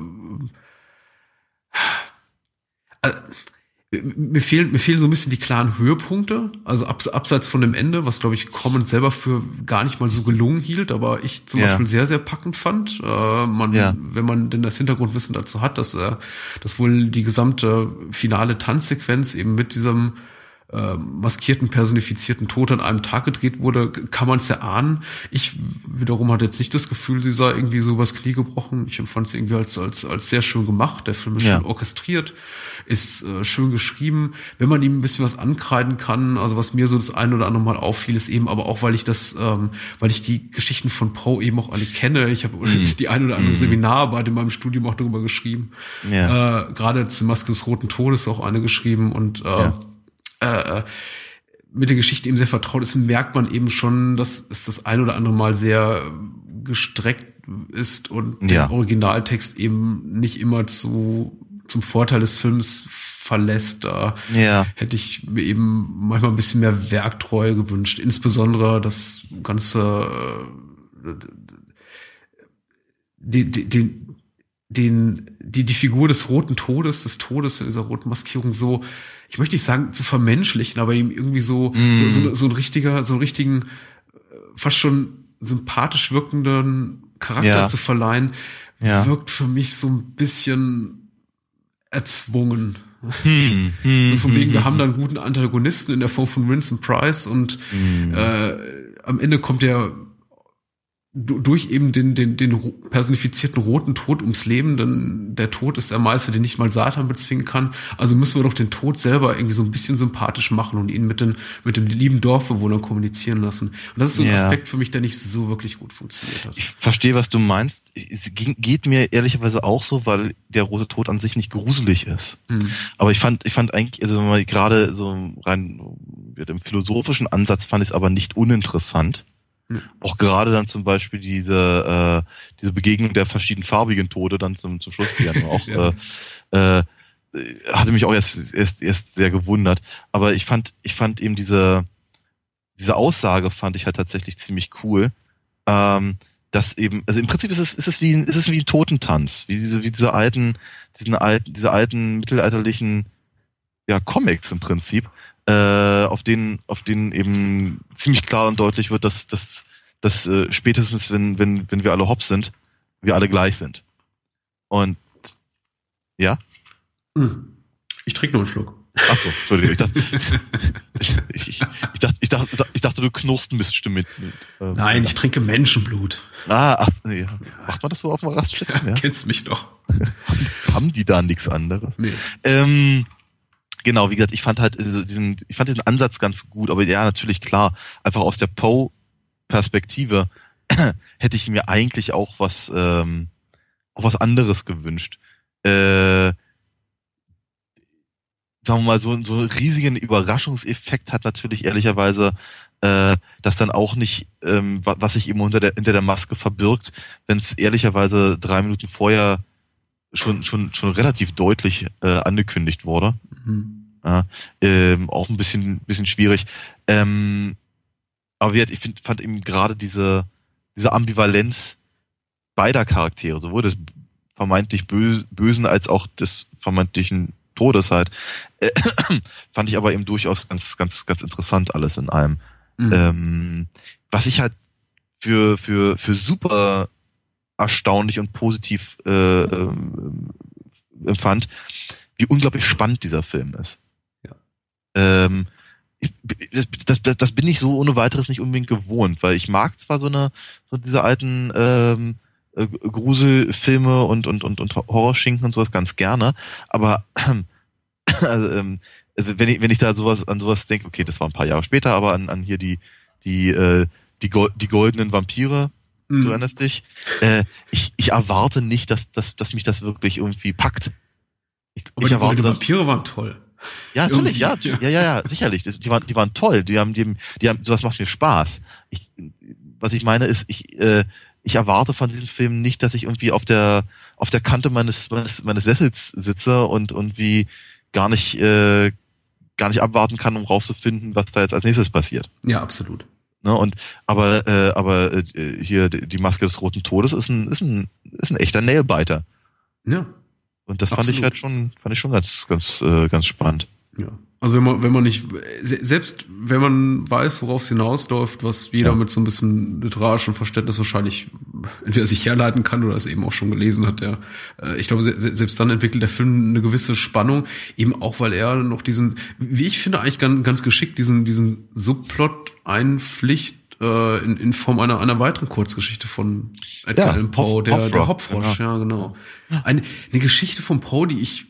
[SPEAKER 2] äh, mir fehlen, mir fehlen so ein bisschen die klaren Höhepunkte, also abs, abseits von dem Ende, was, glaube ich, Corman selber für gar nicht mal so gelungen hielt, aber ich zum ja. Beispiel sehr, sehr packend fand. Äh, man, ja. wenn man denn das Hintergrundwissen dazu hat, dass, äh, dass wohl die gesamte finale Tanzsequenz eben mit diesem äh, maskierten, personifizierten Tod an einem Tag gedreht wurde, kann man es erahnen. Ich wiederum hatte jetzt nicht das Gefühl, sie sei irgendwie so übers Knie gebrochen. Ich empfand es irgendwie als, als, als sehr schön gemacht. Der Film ist ja. schön orchestriert, ist äh, schön geschrieben. Wenn man ihm ein bisschen was ankreiden kann, also was mir so das ein oder andere Mal auffiel, ist eben aber auch, weil ich das, ähm, weil ich die Geschichten von Poe eben auch alle kenne. Ich habe mhm. die ein oder andere mhm. Seminararbeit in meinem Studium auch darüber geschrieben. Ja. Äh, gerade zur Maske des Roten Todes auch eine geschrieben, und äh, ja. äh, mit der Geschichte eben sehr vertraut ist, merkt man eben schon, dass es das ein oder andere Mal sehr gestreckt ist und ja. der Originaltext eben nicht immer zu zum Vorteil des Films verlässt. Da ja. hätte ich mir eben manchmal ein bisschen mehr Werktreue gewünscht. Insbesondere das ganze den, den, den, die, die Figur des Roten Todes, des Todes in dieser roten Maskierung so, ich möchte nicht sagen zu vermenschlichen, aber ihm irgendwie so, mm. so, so, so ein richtiger, so einen richtigen, fast schon sympathisch wirkenden Charakter ja. zu verleihen, ja. wirkt für mich so ein bisschen erzwungen. Hm, hm, so von wegen, hm, wir hm, haben da einen guten Antagonisten in der Form von Vincent Price, und hm. äh, am Ende kommt der durch eben den, den, den personifizierten roten Tod ums Leben, denn der Tod ist der Meister, den nicht mal Satan bezwingen kann. Also müssen wir doch den Tod selber irgendwie so ein bisschen sympathisch machen und ihn mit den, mit den lieben Dorfbewohnern kommunizieren lassen. Und das ist so ein ja. Aspekt für mich, der nicht so wirklich gut funktioniert hat.
[SPEAKER 3] Ich verstehe, was du meinst. Es geht mir ehrlicherweise auch so, weil der rote Tod an sich nicht gruselig ist. Hm. Aber ich fand, ich fand eigentlich, also gerade so rein mit dem philosophischen Ansatz fand ich es aber nicht uninteressant. Ja. Auch gerade dann zum Beispiel diese äh, diese Begegnung der verschiedenen farbigen Tode dann zum zum Schluss, die dann auch ja. äh, äh, hatte mich auch erst, erst erst sehr gewundert. Aber ich fand ich fand eben diese diese Aussage fand ich halt tatsächlich ziemlich cool, ähm, dass eben, also im Prinzip ist es, ist es wie ein, ist es wie ein Totentanz, wie diese, wie diese alten, diesen alten, diese alten mittelalterlichen, ja, Comics im Prinzip, äh, auf denen, auf denen eben ziemlich klar und deutlich wird, dass, dass, dass äh, spätestens, wenn, wenn, wenn wir alle Hops sind, wir alle gleich sind. Und, ja?
[SPEAKER 2] Ich trinke noch einen Schluck.
[SPEAKER 3] Ach so, Entschuldigung, ich dachte, ich, ich, ich, dachte, ich, dachte, ich dachte, du knurrst ein bisschen mit. mit ähm,
[SPEAKER 2] Nein, ich trinke Menschenblut.
[SPEAKER 3] Ah, ach, nee. Macht man das so auf dem Raststätte? Ja?
[SPEAKER 2] Kennst mich doch.
[SPEAKER 3] Haben die da nichts anderes?
[SPEAKER 2] Nee.
[SPEAKER 3] Ähm, genau, wie gesagt, ich fand halt diesen, ich fand diesen Ansatz ganz gut, aber ja, natürlich klar, einfach aus der Poe-Perspektive hätte ich mir eigentlich auch was, ähm, auch was anderes gewünscht. Äh, sagen wir mal, so, so einen riesigen Überraschungseffekt hat natürlich ehrlicherweise äh, das dann auch nicht, ähm, was sich eben unter der, hinter der Maske verbirgt, wenn es ehrlicherweise drei Minuten vorher schon schon schon relativ deutlich äh, angekündigt wurde. Mhm. Ja, ähm, auch ein bisschen bisschen schwierig. Ähm, aber ich find, fand eben gerade diese diese Ambivalenz beider Charaktere, sowohl des vermeintlich Bö- Bösen als auch des vermeintlichen Todes halt, äh, fand ich aber eben durchaus ganz, ganz, ganz interessant alles in allem. Mhm. Ähm, was ich halt für, für, für super erstaunlich und positiv äh, äh, empfand, wie unglaublich spannend dieser Film ist.
[SPEAKER 2] Ja.
[SPEAKER 3] Ähm, ich, das, das, das bin ich so ohne weiteres nicht unbedingt gewohnt, weil ich mag zwar so eine, so diese alten ähm, äh, Gruselfilme und, und, und, und Horrorschinken und sowas ganz gerne, aber also, ähm, also wenn ich, wenn ich da sowas an sowas denke, okay, das war ein paar Jahre später, aber an, an hier die, die, äh, die, Go- die goldenen Vampire, mhm. du erinnerst dich, äh, ich, ich erwarte nicht, dass, dass, dass mich das wirklich irgendwie packt. Ich,
[SPEAKER 2] aber
[SPEAKER 3] ich
[SPEAKER 2] die
[SPEAKER 3] erwarte,
[SPEAKER 2] goldenen
[SPEAKER 3] dass,
[SPEAKER 2] Vampire waren toll.
[SPEAKER 3] Ja, natürlich, ja, ja, ja, ja, sicherlich. Die waren, die waren toll. Die haben, die haben, die haben, sowas macht mir Spaß. Ich, was ich meine ist, ich, äh, ich erwarte von diesen Filmen nicht, dass ich irgendwie auf der, auf der Kante meines, meines, meines Sessels sitze und irgendwie gar nicht, äh, gar nicht abwarten kann, um rauszufinden, was da jetzt als nächstes passiert.
[SPEAKER 2] Ja, absolut.
[SPEAKER 3] Ne, und, aber, äh, aber, äh, hier, die Maske des Roten Todes ist ein, ist ein, ist ein echter Nailbiter.
[SPEAKER 2] Ja.
[SPEAKER 3] Und das Absolut. fand ich halt schon, fand ich schon ganz, ganz, äh, ganz spannend.
[SPEAKER 2] Ja. Also wenn man, wenn man nicht, selbst wenn man weiß, worauf es hinausläuft, was jeder ja. mit so ein bisschen literarischem Verständnis wahrscheinlich entweder sich herleiten kann oder es eben auch schon gelesen hat, der, ich glaube, selbst dann entwickelt der Film eine gewisse Spannung, eben auch, weil er noch diesen, wie ich finde, eigentlich ganz, ganz geschickt diesen, diesen Subplot einpflicht, in, in Form einer, einer weiteren Kurzgeschichte von Edgar
[SPEAKER 3] ja,
[SPEAKER 2] Allan Poe, der, der Hopfrosch,
[SPEAKER 3] genau.
[SPEAKER 2] ja, genau. Eine, eine Geschichte von Poe, die ich,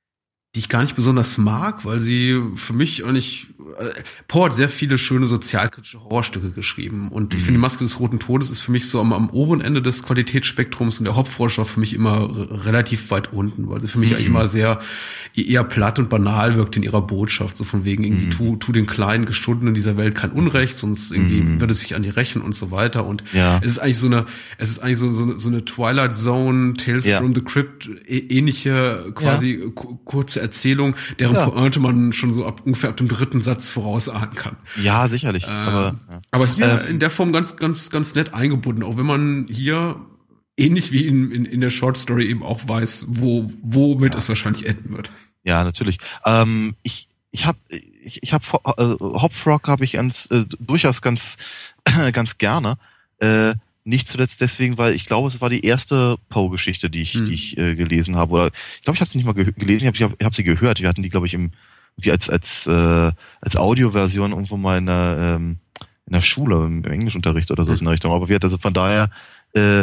[SPEAKER 2] die ich gar nicht besonders mag, weil sie für mich eigentlich, äh, Poe hat sehr viele schöne sozialkritische Horrorstücke geschrieben und ich mhm. finde, die Maske des Roten Todes ist für mich so am, am oberen Ende des Qualitätsspektrums und der Hopfrosch war für mich immer r- relativ weit unten, weil sie für mich mhm. eigentlich immer sehr eher platt und banal wirkt in ihrer Botschaft, so von wegen irgendwie mhm. tu, tu den kleinen Gestundenen dieser Welt kein Unrecht, sonst irgendwie mhm. würde es sich an die rächen und so weiter und
[SPEAKER 3] ja.
[SPEAKER 2] es ist eigentlich so eine, es ist eigentlich so, so, so eine Twilight Zone, Tales ja. from the Crypt ähnliche quasi ja. k- kurze Erzählung, deren ja. Pointe man schon so ab ungefähr ab dem dritten Satz vorausahnen kann.
[SPEAKER 3] Ja, sicherlich.
[SPEAKER 2] Äh,
[SPEAKER 3] aber, ja.
[SPEAKER 2] aber hier
[SPEAKER 3] ähm,
[SPEAKER 2] in der Form ganz, ganz, ganz nett eingebunden, auch wenn man hier ähnlich wie in, in, in der Short Story eben auch weiß, wo, womit ja. es wahrscheinlich enden wird.
[SPEAKER 3] Ja, natürlich. Ähm, ich, ich habe, ich, ich habe äh, Hopfrock habe ich ganz, äh, durchaus ganz, äh, ganz gerne. Äh, Nicht zuletzt deswegen, weil ich glaube, es war die erste Poe-Geschichte, die ich, hm. die ich äh, gelesen habe. Oder ich glaube, ich habe sie nicht mal ge- gelesen, ich habe ich hab, ich hab sie gehört. Wir hatten die, glaube ich, im wie als als äh, als Audioversion irgendwo mal in der, ähm, in der Schule, im, im Englischunterricht oder so hm. in der Richtung. Aber wir hatten also von daher, äh, äh,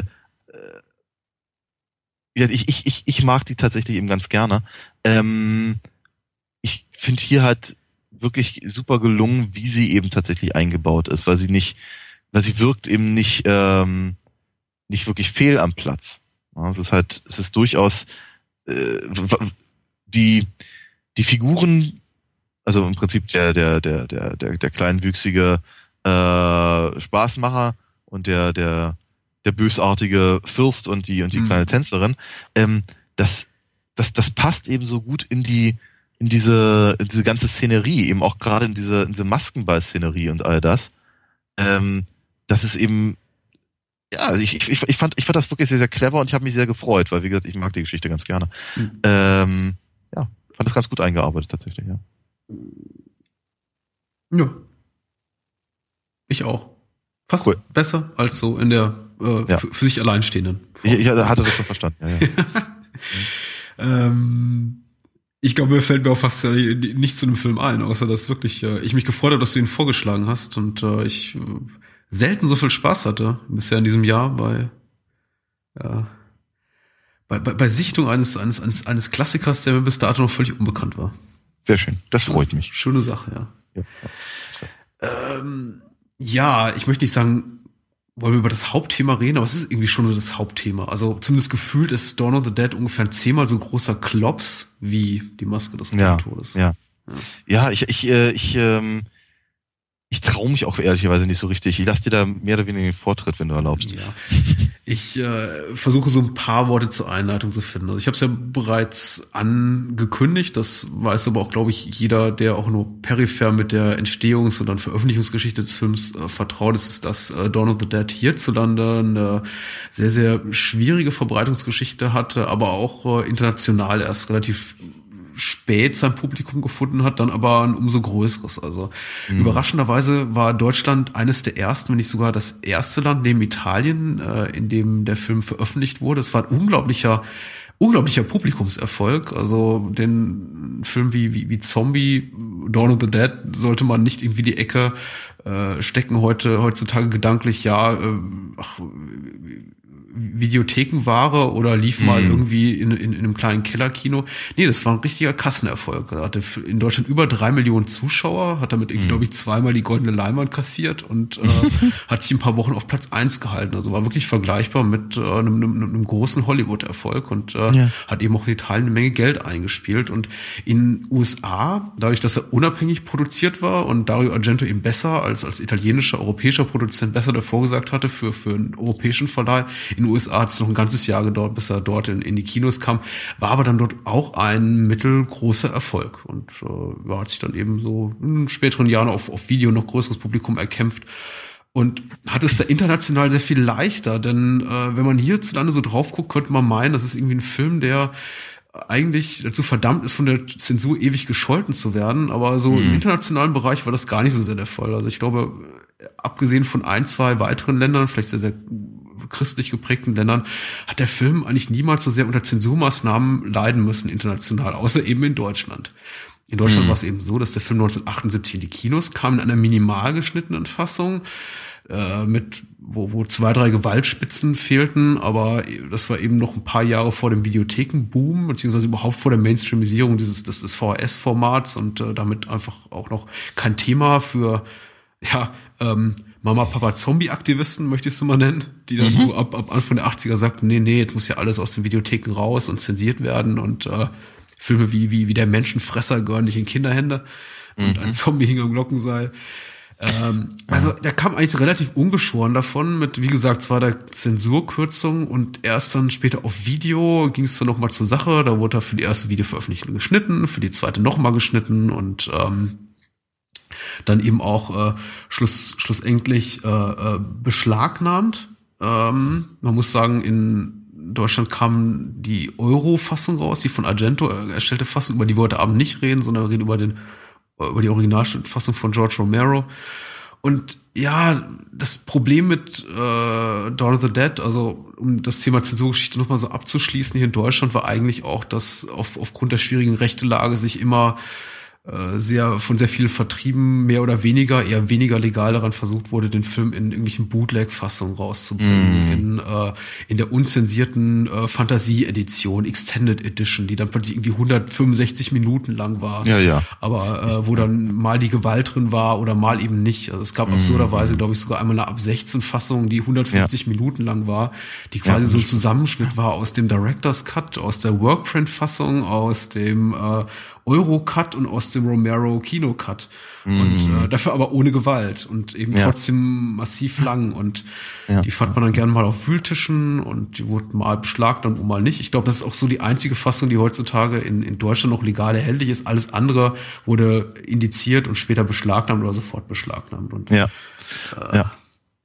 [SPEAKER 3] ich, ich, ich, ich mag die tatsächlich eben ganz gerne. Ähm, ich finde hier halt wirklich super gelungen, wie sie eben tatsächlich eingebaut ist, weil sie nicht weil sie wirkt eben nicht ähm, nicht wirklich fehl am Platz. Ja, es ist halt, es ist durchaus äh, die die Figuren, also im Prinzip der der der der der, der kleinwüchsige äh, Spaßmacher und der der der bösartige Fürst und die und die mhm. kleine Tänzerin, ähm, das das das passt eben so gut in die in diese in diese ganze Szenerie, eben auch gerade in diese in diese Maskenball-Szenerie und all das. Ähm, dass es eben Ja, also ich, ich, ich, fand, ich fand das wirklich sehr, sehr clever und ich habe mich sehr gefreut, weil, wie gesagt, ich mag die Geschichte ganz gerne. Mhm. Ähm, ja, fand das ganz gut eingearbeitet tatsächlich, ja.
[SPEAKER 2] Ja. Ich auch. Fast cool. Besser als so in der äh, ja. für, für sich alleinstehenden.
[SPEAKER 3] Ich, ich hatte das schon verstanden, ja, ja.
[SPEAKER 2] ähm, ich glaube, mir fällt mir auch fast nicht zu einem Film ein, außer dass wirklich äh, ich mich gefreut habe, dass du ihn vorgeschlagen hast und äh, ich äh, selten so viel Spaß hatte bisher in diesem Jahr bei ja, bei, bei, bei Sichtung eines, eines eines eines Klassikers, der mir bis dato noch völlig unbekannt war.
[SPEAKER 3] Sehr schön, das freut
[SPEAKER 2] ja,
[SPEAKER 3] mich.
[SPEAKER 2] Schöne Sache, ja. Ja, ja. Ähm, ja, ich möchte nicht sagen, wollen wir über das Hauptthema reden, aber es ist irgendwie schon so das Hauptthema. Also zumindest gefühlt ist Dawn of the Dead ungefähr ein zehnmal so ein großer Klops wie die Maske des
[SPEAKER 3] ja,
[SPEAKER 2] Todes.
[SPEAKER 3] Ja, ja. Ja, ich, ich, äh, ich, ähm, ich traue mich auch ehrlicherweise nicht so richtig. Ich lasse dir da mehr oder weniger den Vortritt, wenn du erlaubst.
[SPEAKER 2] Ja. Ich äh, versuche so ein paar Worte zur Einleitung zu finden. Also ich habe es ja bereits angekündigt, das weiß aber auch, glaube ich, jeder, der auch nur peripher mit der Entstehungs- und dann Veröffentlichungsgeschichte des Films äh, vertraut ist, ist, dass äh, Dawn of the Dead hierzulande eine sehr, sehr schwierige Verbreitungsgeschichte hatte, aber auch äh, international erst relativ spät sein Publikum gefunden hat, dann aber ein umso größeres. Also mhm. überraschenderweise war Deutschland eines der ersten, wenn nicht sogar das erste Land neben Italien, äh, in dem der Film veröffentlicht wurde. Es war ein unglaublicher, unglaublicher Publikumserfolg. Also den Film wie, wie, wie Zombie, Dawn of the Dead, sollte man nicht irgendwie die Ecke äh, stecken heute, heutzutage gedanklich, ja, äh, ach, Videothekenware oder lief mal mm. irgendwie in, in, in einem kleinen Kellerkino. Nee, das war ein richtiger Kassenerfolg. Er hatte in Deutschland über drei Millionen Zuschauer, hat damit, mm. glaube ich, zweimal die goldene Leinwand kassiert und äh, hat sich ein paar Wochen auf Platz eins gehalten. Also war wirklich vergleichbar mit äh, einem, einem, einem großen Hollywood-Erfolg und äh, ja. hat eben auch in Italien eine Menge Geld eingespielt. Und in U S A, dadurch, dass er unabhängig produziert war und Dario Argento eben besser als als italienischer, europäischer Produzent besser davor gesagt hatte für für einen europäischen Verleih, in den U S A hat es noch ein ganzes Jahr gedauert, bis er dort in, in die Kinos kam, war aber dann dort auch ein mittelgroßer Erfolg und äh, hat sich dann eben so in späteren Jahren auf, auf Video noch größeres Publikum erkämpft und hat es da international sehr viel leichter, denn äh, wenn man hierzulande so drauf guckt, könnte man meinen, das ist irgendwie ein Film, der eigentlich dazu verdammt ist, von der Zensur ewig gescholten zu werden, aber so mhm. im internationalen Bereich war das gar nicht so sehr der Fall. Also ich glaube, abgesehen von ein, zwei weiteren Ländern, vielleicht sehr, sehr christlich geprägten Ländern, hat der Film eigentlich niemals so sehr unter Zensurmaßnahmen leiden müssen international, außer eben in Deutschland. In Deutschland mhm. war es eben so, dass der Film neunzehnhundertachtundsiebzig in die Kinos kam in einer minimal geschnittenen Fassung, äh, mit wo, wo zwei, drei Gewaltspitzen fehlten, aber das war eben noch ein paar Jahre vor dem Videothekenboom, beziehungsweise überhaupt vor der Mainstreamisierung dieses des, des V H S-Formats und äh, damit einfach auch noch kein Thema für ja, ähm, Mama, Papa, Zombie-Aktivisten, möchtest du mal nennen, die dann mhm. so ab, ab Anfang der achtziger sagten, nee, nee, jetzt muss ja alles aus den Videotheken raus und zensiert werden und äh, Filme wie, wie, wie der Menschenfresser gehören nicht in Kinderhände mhm. und ein Zombie hing am Glockenseil. Ähm, also der kam eigentlich relativ ungeschoren davon mit, wie gesagt, zwar der Zensurkürzung und erst dann später auf Video ging es dann nochmal zur Sache, da wurde er für die erste Videoveröffentlichung geschnitten, für die zweite nochmal geschnitten und ähm, dann eben auch äh, schluss, schlussendlich äh, äh, beschlagnahmt. Ähm, man muss sagen, in Deutschland kam die Euro-Fassung raus, die von Argento erstellte Fassung, über die wir heute Abend nicht reden, sondern wir reden über den über die Originalfassung von George Romero. Und ja, das Problem mit äh, Dawn of the Dead, also um das Thema Zensurgeschichte nochmal so abzuschließen, hier in Deutschland war eigentlich auch, dass auf, aufgrund der schwierigen Rechtelage sich immer sehr von sehr vielen Vertrieben mehr oder weniger, eher weniger legal daran versucht wurde, den Film in irgendwelchen Bootleg-Fassungen rauszubringen, mm. in äh, in der unzensierten äh, Fantasie-Edition, Extended Edition, die dann plötzlich irgendwie hundertfünfundsechzig Minuten lang war,
[SPEAKER 3] ja, ja.
[SPEAKER 2] aber äh, wo dann mal die Gewalt drin war oder mal eben nicht. Also es gab mm. absurderweise, glaube ich, sogar einmal eine ab sechzehn Fassung, die hundertfünfzig ja. Minuten lang war, die quasi ja, so ein Zusammenschnitt war aus dem Director's Cut, aus der Workprint-Fassung, aus dem äh, Euro-Cut und aus dem Romero-Kino-Cut. Mm. Und äh, dafür aber ohne Gewalt und eben ja. trotzdem massiv lang. Und ja. die fand man dann gerne mal auf Wühltischen und die wurde mal beschlagnahmt und mal nicht. Ich glaube, das ist auch so die einzige Fassung, die heutzutage in, in Deutschland noch legal erhältlich ist. Alles andere wurde indiziert und später beschlagnahmt oder sofort beschlagnahmt. Und,
[SPEAKER 3] ja.
[SPEAKER 2] Äh,
[SPEAKER 3] ja.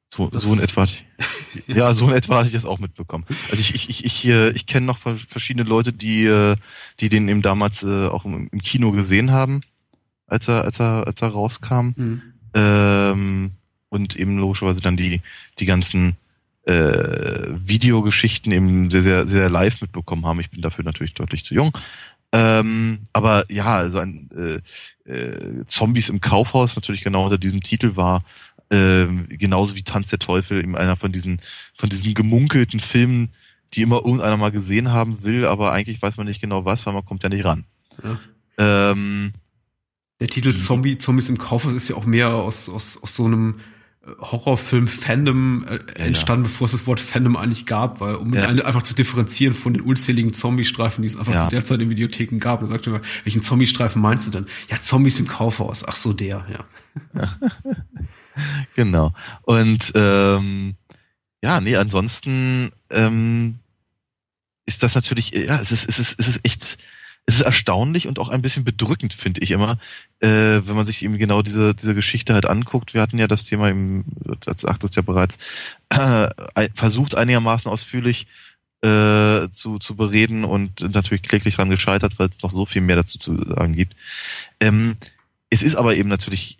[SPEAKER 3] So, so in etwa. Ja, so in etwa hatte ich das auch mitbekommen. Also ich, ich, ich, ich, ich, ich kenne noch verschiedene Leute, die, die den eben damals auch im, im Kino gesehen haben, als er, als er, als er rauskam. Mhm. Ähm, und eben logischerweise dann die, die ganzen äh, Videogeschichten eben sehr, sehr, sehr live mitbekommen haben. Ich bin dafür natürlich deutlich zu jung. Ähm, aber ja, also ein äh, äh, Zombies im Kaufhaus natürlich genau unter diesem Titel war. Ähm, genauso wie Tanz der Teufel, eben einer von diesen von diesen gemunkelten Filmen, die immer irgendeiner mal gesehen haben will, aber eigentlich weiß man nicht genau was, weil man kommt ja nicht ran. Ja. Ähm,
[SPEAKER 2] der Titel Zombie, Zombies im Kaufhaus ist ja auch mehr aus aus aus so einem Horrorfilm-Fandom äh, entstanden, ja. bevor es das Wort Fandom eigentlich gab, weil um ja. einfach zu differenzieren von den unzähligen Zombie-Streifen, die es einfach ja. zu der Zeit in Videotheken gab. Da sagte man, welchen Zombie-Streifen meinst du denn? Ja, Zombies im Kaufhaus. Ach so, der, ja.
[SPEAKER 3] ja. Genau. Und ähm, ja, nee, ansonsten ähm, ist das natürlich, ja, es ist, es ist, es ist echt, es ist erstaunlich und auch ein bisschen bedrückend, finde ich immer, äh, wenn man sich eben genau diese diese Geschichte halt anguckt. Wir hatten ja das Thema im, das sagtest ja bereits, äh, versucht einigermaßen ausführlich äh, zu zu bereden und natürlich kläglich dran gescheitert, weil es noch so viel mehr dazu zu sagen gibt. Ähm, es ist aber eben natürlich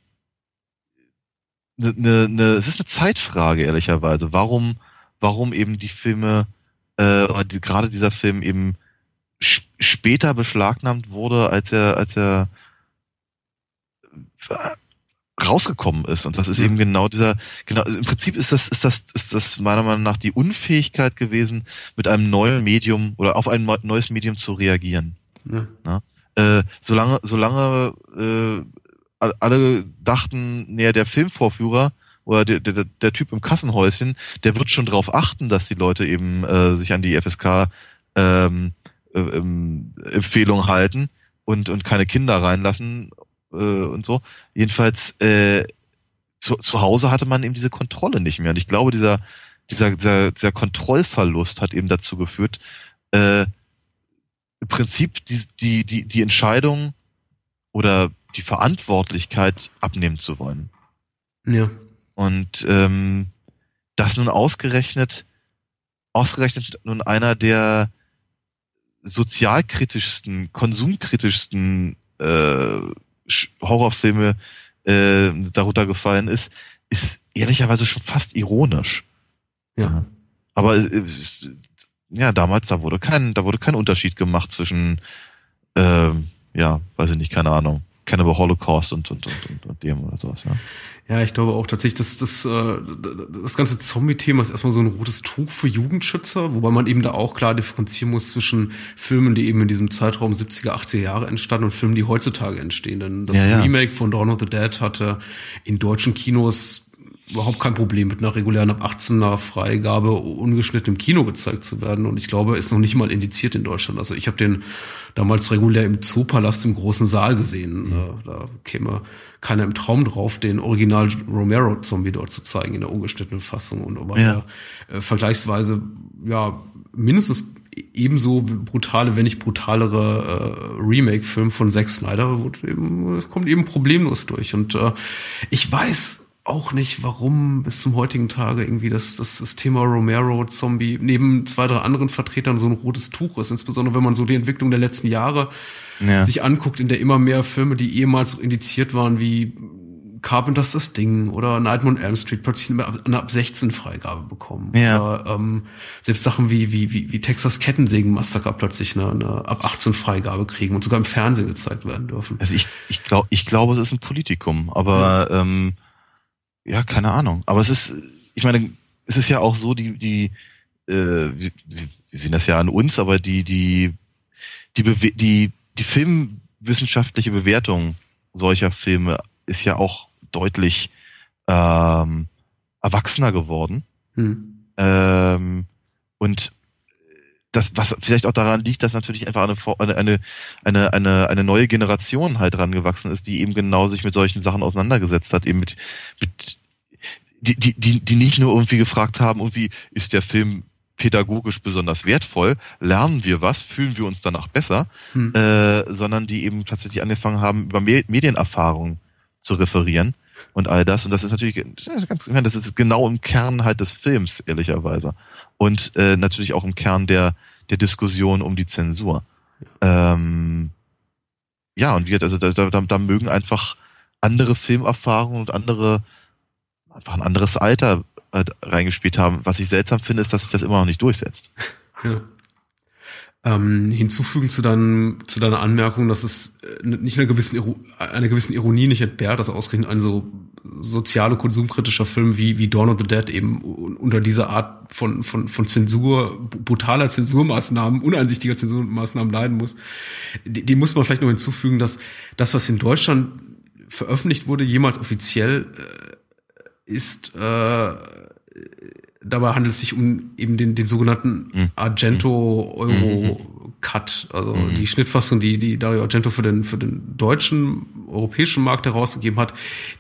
[SPEAKER 3] eine, eine, es ist eine Zeitfrage, ehrlicherweise. Warum, warum eben die Filme, äh, oder die, gerade dieser Film eben sch- später beschlagnahmt wurde, als er, als er rausgekommen ist. Und das ist mhm. eben genau dieser, genau, im Prinzip ist das, ist das, ist das meiner Meinung nach die Unfähigkeit gewesen, mit einem neuen Medium oder auf ein neues Medium zu reagieren. Mhm. Na? Äh, solange, solange, äh, alle dachten, näher der Filmvorführer oder der, der, der Typ im Kassenhäuschen, der wird schon darauf achten, dass die Leute eben äh, sich an die F S K ähm, äh, ähm, Empfehlung halten und und keine Kinder reinlassen äh, und so. Jedenfalls äh, zu, zu Hause hatte man eben diese Kontrolle nicht mehr. Und ich glaube, dieser dieser dieser, dieser Kontrollverlust hat eben dazu geführt, äh, im Prinzip die die die die Entscheidung oder die Verantwortlichkeit abnehmen zu wollen.
[SPEAKER 2] Ja.
[SPEAKER 3] Und ähm, das nun ausgerechnet, ausgerechnet nun einer der sozialkritischsten, konsumkritischsten äh, Horrorfilme äh, darunter gefallen ist, ist ehrlicherweise schon fast ironisch.
[SPEAKER 2] Ja.
[SPEAKER 3] Aber äh, ja, damals, da wurde kein, da wurde kein Unterschied gemacht zwischen, äh, ja, weiß ich nicht, keine Ahnung, Cannibal Holocaust und, und, und, und, und dem oder sowas, ja.
[SPEAKER 2] Ja, ich glaube auch tatsächlich, dass das, das ganze Zombie-Thema ist erstmal so ein rotes Tuch für Jugendschützer, wobei man eben da auch klar differenzieren muss zwischen Filmen, die eben in diesem Zeitraum siebziger, achtziger Jahre entstanden und Filmen, die heutzutage entstehen. Denn das ja, ja. Remake von Dawn of the Dead hatte in deutschen Kinos überhaupt kein Problem mit einer regulären ab achtzehner Freigabe ungeschnitten im Kino gezeigt zu werden. Und ich glaube, ist noch nicht mal indiziert in Deutschland. Also ich habe den damals regulär im Zoopalast im großen Saal gesehen. Mhm. Da, da käme keiner im Traum drauf, den Original Romero-Zombie dort zu zeigen in der ungeschnittenen Fassung. Und aber ja. der äh, vergleichsweise ja mindestens ebenso brutale, wenn nicht brutalere äh, Remake-Film von Zack Snyder wird eben, kommt eben problemlos durch. Und äh, ich weiß auch nicht, warum bis zum heutigen Tage irgendwie das, das, das Thema Romero-Zombie neben zwei, drei anderen Vertretern so ein rotes Tuch ist. Insbesondere wenn man so die Entwicklung der letzten Jahre ja. sich anguckt, in der immer mehr Filme, die ehemals indiziert waren, wie Carpenters Das Ding oder Nightmare on Elm Street, plötzlich eine, eine ab sechzehn Freigabe bekommen.
[SPEAKER 3] Ja.
[SPEAKER 2] Oder ähm, selbst Sachen wie, wie, wie, wie Texas Kettensägen-Massaker plötzlich eine, eine ab achtzehn Freigabe kriegen und sogar im Fernsehen gezeigt werden dürfen.
[SPEAKER 3] Also ich, ich glaube, ich glaube, es ist ein Politikum, aber ja. ähm, ja, keine Ahnung. Aber es ist, ich meine, es ist ja auch so, die, die, äh, wir, wir sehen das ja an uns, aber die, die, die, Bewe- die, die filmwissenschaftliche Bewertung solcher Filme ist ja auch deutlich ähm, erwachsener geworden. Hm. Ähm, und das, was vielleicht auch daran liegt, dass natürlich einfach eine, eine, eine, eine, eine neue Generation halt rangewachsen ist, die eben genau sich mit solchen Sachen auseinandergesetzt hat, eben mit, mit die, die, die, die nicht nur irgendwie gefragt haben, irgendwie ist der Film pädagogisch besonders wertvoll, lernen wir was, fühlen wir uns danach besser, hm. äh, sondern die eben tatsächlich angefangen haben, über Medienerfahrung zu referieren. und all das. Und das ist natürlich ganz, ich meine, das ist genau im Kern halt des Films, ehrlicherweise. Und äh, natürlich auch im Kern der, der Diskussion um die Zensur. Ja, ähm, ja und wir, also da, da, da mögen einfach andere Filmerfahrungen und andere, einfach ein anderes Alter äh, reingespielt haben. Was ich seltsam finde, ist, dass sich das immer noch nicht durchsetzt.
[SPEAKER 2] Ja. Ähm, hinzufügen zu deinem, zu deiner Anmerkung, dass es nicht einer gewissen, einer gewissen Ironie nicht entbehrt, dass ausgerechnet ein so sozial- und konsumkritischer Film wie, wie Dawn of the Dead eben unter dieser Art von, von, von Zensur, brutaler Zensurmaßnahmen, uneinsichtiger Zensurmaßnahmen leiden muss. Dem muss man vielleicht noch hinzufügen, dass das, was in Deutschland veröffentlicht wurde, jemals offiziell äh, ist, äh, dabei handelt es sich um eben den, den sogenannten Argento-Euro-Cut, also mhm. die Schnittfassung, die, die Dario Argento für den, für den deutschen, europäischen Markt herausgegeben hat,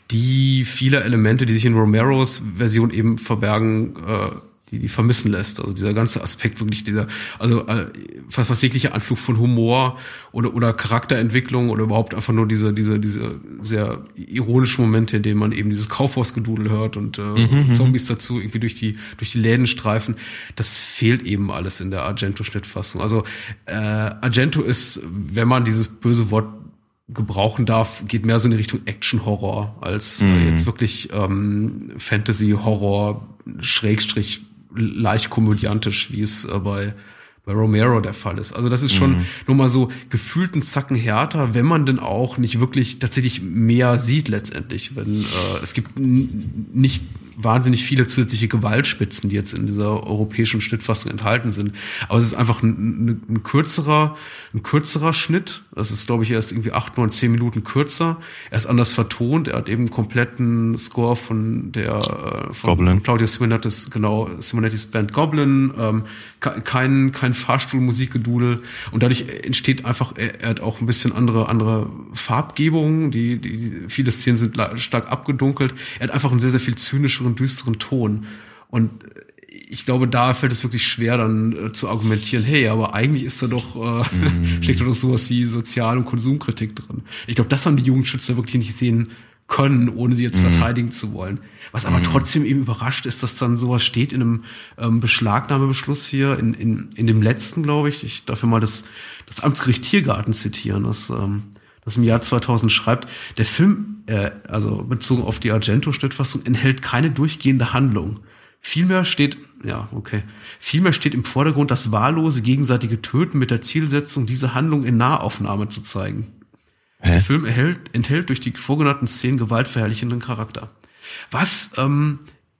[SPEAKER 2] die viele Elemente, die sich in Romeros Version eben verbergen, äh, die, die vermissen lässt. Also dieser ganze Aspekt wirklich dieser, also äh, fast, fast jeglicher Anflug von Humor oder, oder Charakterentwicklung oder überhaupt einfach nur diese, diese, diese sehr ironischen Momente, in denen man eben dieses Kaufhausgedudel hört und, äh,
[SPEAKER 3] mhm,
[SPEAKER 2] und Zombies dazu irgendwie durch die, durch die Läden streifen. Das fehlt eben alles in der Argento-Schnittfassung. Also, äh, Argento ist, wenn man dieses böse Wort gebrauchen darf, geht mehr so in die Richtung Action-Horror als
[SPEAKER 3] mhm.
[SPEAKER 2] äh, jetzt wirklich ähm, Fantasy-Horror, Schrägstrich leicht komödiantisch, wie es äh, bei bei Romero der Fall ist. Also das ist schon mhm. nur mal so gefühlt ein Zacken härter, wenn man denn auch nicht wirklich tatsächlich mehr sieht letztendlich. Wenn äh, es gibt n- nicht wahnsinnig viele zusätzliche Gewaltspitzen, die jetzt in dieser europäischen Schnittfassung enthalten sind. Aber es ist einfach ein, ein, ein kürzerer, ein kürzerer Schnitt. Das ist, glaube ich, erst irgendwie acht, neun, zehn Minuten kürzer. Er ist anders vertont. Er hat eben einen kompletten Score von der äh, von, von Claudio Simonettis, genau, Simonettis Band Goblin. Ähm, kein kein Fahrstuhlmusikgedudel. Und dadurch entsteht einfach, er, er hat auch ein bisschen andere andere Farbgebung. Die, die viele Szenen sind stark abgedunkelt. Er hat einfach einen sehr sehr viel zynischeren, düsteren Ton. Und ich glaube, da fällt es wirklich schwer, dann äh, zu argumentieren, hey, aber eigentlich ist da doch, äh, mm. steckt da doch sowas wie Sozial- und Konsumkritik drin. Ich glaube, das haben die Jugendschützer wirklich nicht sehen können, ohne sie jetzt mm. verteidigen zu wollen. Was aber mm. trotzdem eben überrascht ist, dass dann sowas steht in einem ähm, Beschlagnahmebeschluss hier, in, in, in dem letzten, glaube ich. Ich darf ja mal das, das Amtsgericht Tiergarten zitieren, das, ähm, das im Jahr zweitausend schreibt, der Film, äh, also bezogen auf die Argento-Schnittfassung, enthält keine durchgehende Handlung. Vielmehr steht, ja, okay, vielmehr steht im Vordergrund das wahllose gegenseitige Töten mit der Zielsetzung, diese Handlung in Nahaufnahme zu zeigen. Hä? Der Film erhält, enthält durch die vorgenannten Szenen gewaltverherrlichenden Charakter. Was, ähm,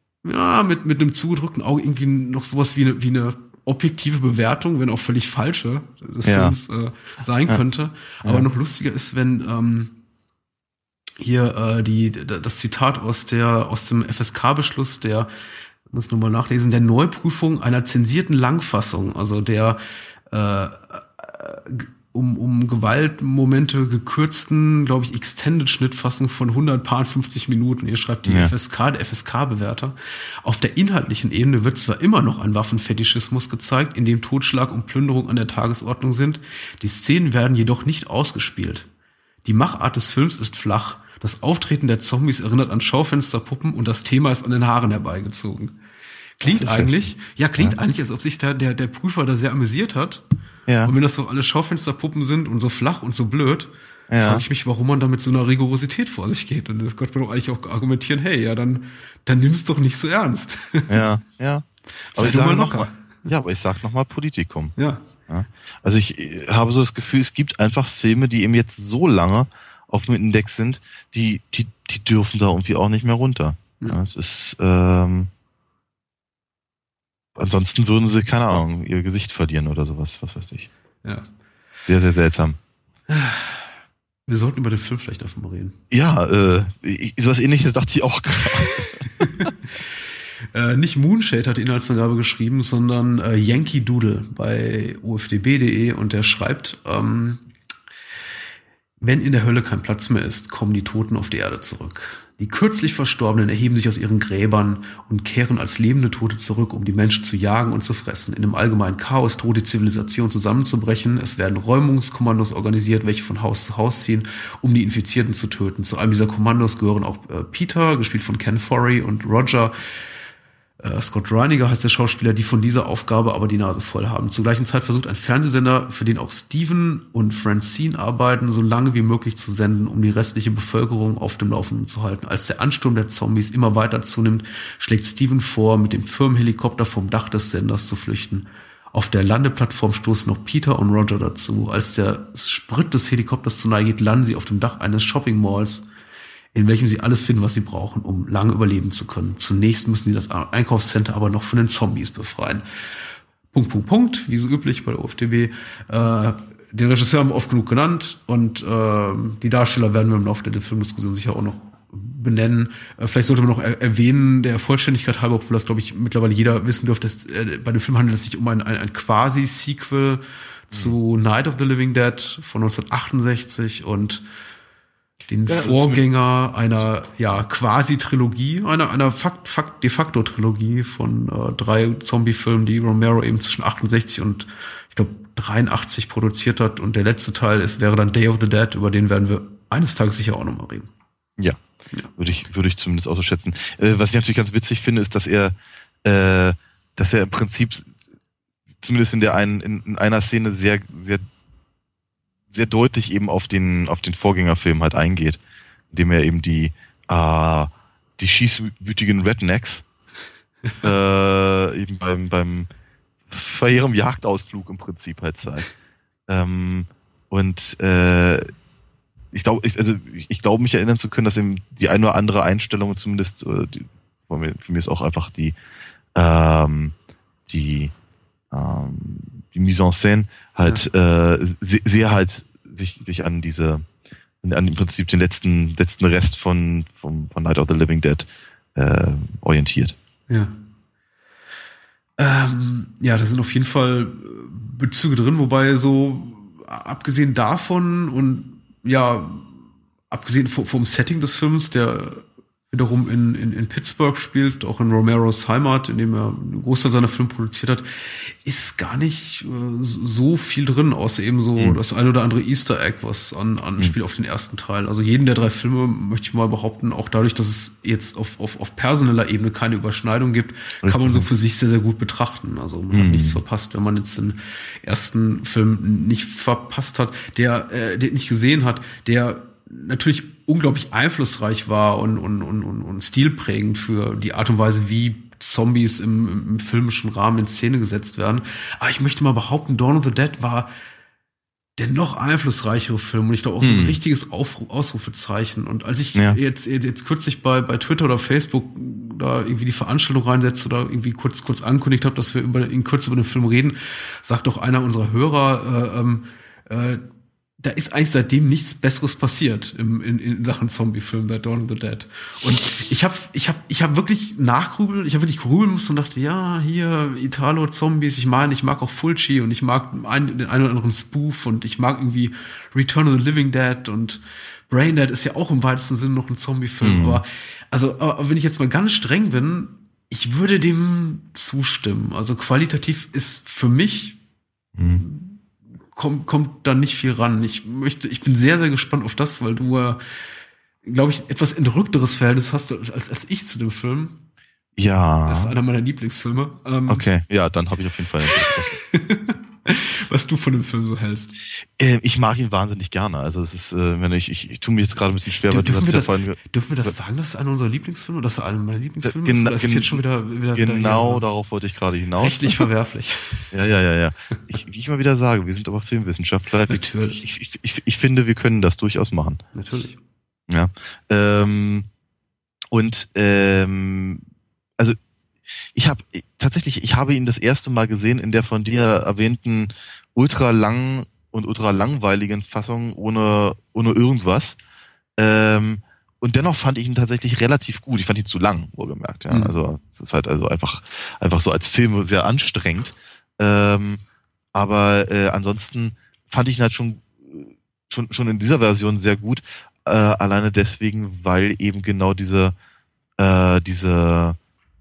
[SPEAKER 2] ja, mit, mit einem zugedrückten Auge irgendwie noch sowas wie eine, wie eine objektive Bewertung, wenn auch völlig falsche, des ja. Films äh, sein ja. könnte. Aber ja. noch lustiger ist, wenn, ähm, hier äh, die das Zitat aus der aus dem F S K-Beschluss, der muss nur mal nachlesen, der Neuprüfung einer zensierten Langfassung, also der äh, um um Gewaltmomente gekürzten, glaube ich, Extended-Schnittfassung von hundertfünfzig Minuten. Hier schreibt die ja. F S K, der F S K-Bewerter. Auf der inhaltlichen Ebene wird zwar immer noch ein Waffenfetischismus gezeigt, in dem Totschlag und Plünderung an der Tagesordnung sind, die Szenen werden jedoch nicht ausgespielt. Die Machart des Films ist flach. Das Auftreten der Zombies erinnert an Schaufensterpuppen und das Thema ist an den Haaren herbeigezogen. Klingt eigentlich, heftig. ja, klingt ja. eigentlich, als ob sich da der, der Prüfer da sehr amüsiert hat. Ja. Und wenn das so alle Schaufensterpuppen sind und so flach und so blöd, ja. frage ich mich, warum man da mit so einer Rigorosität vor sich geht. Und das könnte man doch eigentlich auch argumentieren, hey, ja, dann, dann nimm's doch nicht so ernst.
[SPEAKER 3] Ja, ja. Aber ich sage noch mal, ja, aber ich sag noch mal Politikum.
[SPEAKER 2] Ja.
[SPEAKER 3] ja. Also ich habe so das Gefühl, es gibt einfach Filme, die eben jetzt so lange auf dem Index sind, die, die, die dürfen da irgendwie auch nicht mehr runter. Ja. Ja, es ist, ähm, ansonsten würden sie, keine Ahnung, ihr Gesicht verlieren oder sowas, was weiß ich.
[SPEAKER 2] Ja.
[SPEAKER 3] Sehr, sehr seltsam.
[SPEAKER 2] Wir sollten über den Film vielleicht einfach mal reden.
[SPEAKER 3] Ja, äh, sowas ähnliches dachte ich auch gerade.
[SPEAKER 2] äh, nicht Moonshade hat die Inhaltsangabe geschrieben, sondern äh, Yankee Doodle bei o f d b punkt de und der schreibt, ähm, Wenn in der Hölle kein Platz mehr ist, kommen die Toten auf die Erde zurück. Die kürzlich Verstorbenen erheben sich aus ihren Gräbern und kehren als lebende Tote zurück, um die Menschen zu jagen und zu fressen. In dem allgemeinen Chaos droht die Zivilisation zusammenzubrechen. Es werden Räumungskommandos organisiert, welche von Haus zu Haus ziehen, um die Infizierten zu töten. Zu einem dieser Kommandos gehören auch äh, Peter, gespielt von Ken Foree, und Roger, äh, Scott Reiniger heißt der Schauspieler, die von dieser Aufgabe aber die Nase voll haben. Zur gleichen Zeit versucht ein Fernsehsender, für den auch Steven und Francine arbeiten, so lange wie möglich zu senden, um die restliche Bevölkerung auf dem Laufenden zu halten. Als der Ansturm der Zombies immer weiter zunimmt, schlägt Steven vor, mit dem Firmenhelikopter vom Dach des Senders zu flüchten. Auf der Landeplattform stoßen noch Peter und Roger dazu. Als der Sprit des Helikopters zu nahe geht, landen sie auf dem Dach eines Shopping-Malls, in welchem sie alles finden, was sie brauchen, um lange überleben zu können. Zunächst müssen sie das Einkaufscenter aber noch von den Zombies befreien. Punkt, Punkt, Punkt, wie so üblich bei der O F D B. Äh, den Regisseur haben wir oft genug genannt und äh, die Darsteller werden wir im Laufe der Filmdiskussion sicher auch noch benennen. Äh, vielleicht sollte man noch er- erwähnen, der Vollständigkeit halber, obwohl das, glaube ich, mittlerweile jeder wissen dürfte, dass, äh, bei dem Film handelt es sich um ein, ein, ein Quasi-Sequel mhm. zu Night of the Living Dead von neunzehnhundertachtundsechzig und den ja, Vorgänger einer ja quasi Trilogie, einer einer Fakt, Fakt, de facto Trilogie von äh, drei Zombie-Filmen, die Romero eben zwischen achtundsechzig und ich glaube dreiundachtzig produziert hat, und der letzte Teil ist wäre dann Day of the Dead, über den werden wir eines Tages sicher auch nochmal reden.
[SPEAKER 3] Ja, ja, würde ich würde ich zumindest auch so schätzen. Äh, was ich natürlich ganz witzig finde, ist, dass er äh, dass er im Prinzip zumindest in der einen in, in einer Szene sehr sehr sehr deutlich eben auf den auf den Vorgängerfilm halt eingeht, indem er eben die äh, die schießwütigen Rednecks äh, eben beim beim bei ihrem Jagdausflug im Prinzip halt zeigt. Ähm, und äh, ich glaube, ich, also ich glaube mich erinnern zu können, dass eben die eine oder andere Einstellung zumindest äh, die, für mich ist auch einfach die ähm, die ähm, die Mise en Scène halt ja. äh, sehr, sehr halt sich sich an diese an im Prinzip den letzten letzten Rest von von, von Night of the Living Dead äh, orientiert.
[SPEAKER 2] Ja. Ähm, ja, da sind auf jeden Fall Bezüge drin, wobei so abgesehen davon und ja abgesehen vom, vom Setting des Films, der wiederum in, in, in Pittsburgh spielt, auch in Romeros Heimat, in dem er einen Großteil seiner Filme produziert hat, ist gar nicht äh, so viel drin, außer eben so mhm. das ein oder andere Easter Egg, was an, anspielt mhm. auf den ersten Teil. Also jeden der drei Filme, möchte ich mal behaupten, auch dadurch, dass es jetzt auf, auf, auf personeller Ebene keine Überschneidung gibt, Richtig. kann man so für sich sehr, sehr gut betrachten. Also man mhm. hat nichts verpasst, wenn man jetzt den ersten Film nicht verpasst hat, der, äh, den nicht gesehen hat, der natürlich unglaublich einflussreich war und, und, und, und, und stilprägend für die Art und Weise, wie Zombies im, im filmischen Rahmen in Szene gesetzt werden. Aber ich möchte mal behaupten, Dawn of the Dead war der noch einflussreichere Film und ich glaube auch so ein hm. richtiges Aufru- Ausrufezeichen. Und als ich ja. jetzt, jetzt, jetzt kürzlich bei, bei Twitter oder Facebook da irgendwie die Veranstaltung reinsetze oder irgendwie kurz, kurz angekündigt habe, dass wir über, in Kürze über den Film reden, sagt doch einer unserer Hörer, äh, ähm, äh, da ist eigentlich seitdem nichts Besseres passiert im, in, in Sachen Zombie-Film, der Dawn of the Dead. Und ich habe ich hab, ich hab wirklich nachgrübelt, ich habe wirklich grübeln müssen und dachte, ja, hier, Italo-Zombies, ich meine, ich mag auch Fulci und ich mag einen, den einen oder anderen Spoof und ich mag irgendwie Return of the Living Dead und Brain Dead ist ja auch im weitesten Sinne noch ein Zombie-Film. Mhm. Aber, also, aber wenn ich jetzt mal ganz streng bin, ich würde dem zustimmen. Also qualitativ ist für mich mhm. kommt, kommt da nicht viel ran. Ich möchte, ich bin sehr, sehr gespannt auf das, weil du, äh, glaube ich, etwas entrückteres Verhältnis hast als, als ich zu dem Film.
[SPEAKER 3] Ja.
[SPEAKER 2] Das ist einer meiner Lieblingsfilme. Ähm,
[SPEAKER 3] okay, ja, dann habe ich auf jeden Fall
[SPEAKER 2] was du von dem Film so hältst.
[SPEAKER 3] Äh, ich mag ihn wahnsinnig gerne. Also es ist, äh, wenn ich, ich, ich tue mir jetzt gerade ein bisschen schwer,
[SPEAKER 2] D-
[SPEAKER 3] weil
[SPEAKER 2] dürfen,
[SPEAKER 3] du
[SPEAKER 2] wir das,
[SPEAKER 3] ja vorhin,
[SPEAKER 2] dürfen wir das sagen, dass es einer unserer Lieblingsfilme, dass er einer meiner Lieblingsfilme
[SPEAKER 3] gen-
[SPEAKER 2] ist? Oder ist
[SPEAKER 3] gen-
[SPEAKER 2] jetzt schon wieder, wieder
[SPEAKER 3] genau
[SPEAKER 2] wieder
[SPEAKER 3] darauf wollte ich gerade hinaus.
[SPEAKER 2] Rechtlich verwerflich.
[SPEAKER 3] Ja, ja, ja, ja. Ich, wie ich mal wieder sage, wir sind aber Filmwissenschaftler.
[SPEAKER 2] Natürlich.
[SPEAKER 3] Ich, ich, ich, ich finde, wir können das durchaus machen.
[SPEAKER 2] Natürlich.
[SPEAKER 3] Ja. Ähm, und ähm, also ich habe tatsächlich, ich habe ihn das erste Mal gesehen in der von dir erwähnten ultra langen und ultra langweiligen Fassung ohne ohne irgendwas. Ähm, und dennoch fand ich ihn tatsächlich relativ gut. Ich fand ihn zu lang, wohlgemerkt. Ja. Mhm. Also es ist halt also einfach einfach so als Film sehr anstrengend. Ähm, aber äh, ansonsten fand ich ihn halt schon schon, schon in dieser Version sehr gut, äh, alleine deswegen, weil eben genau diese, äh, diese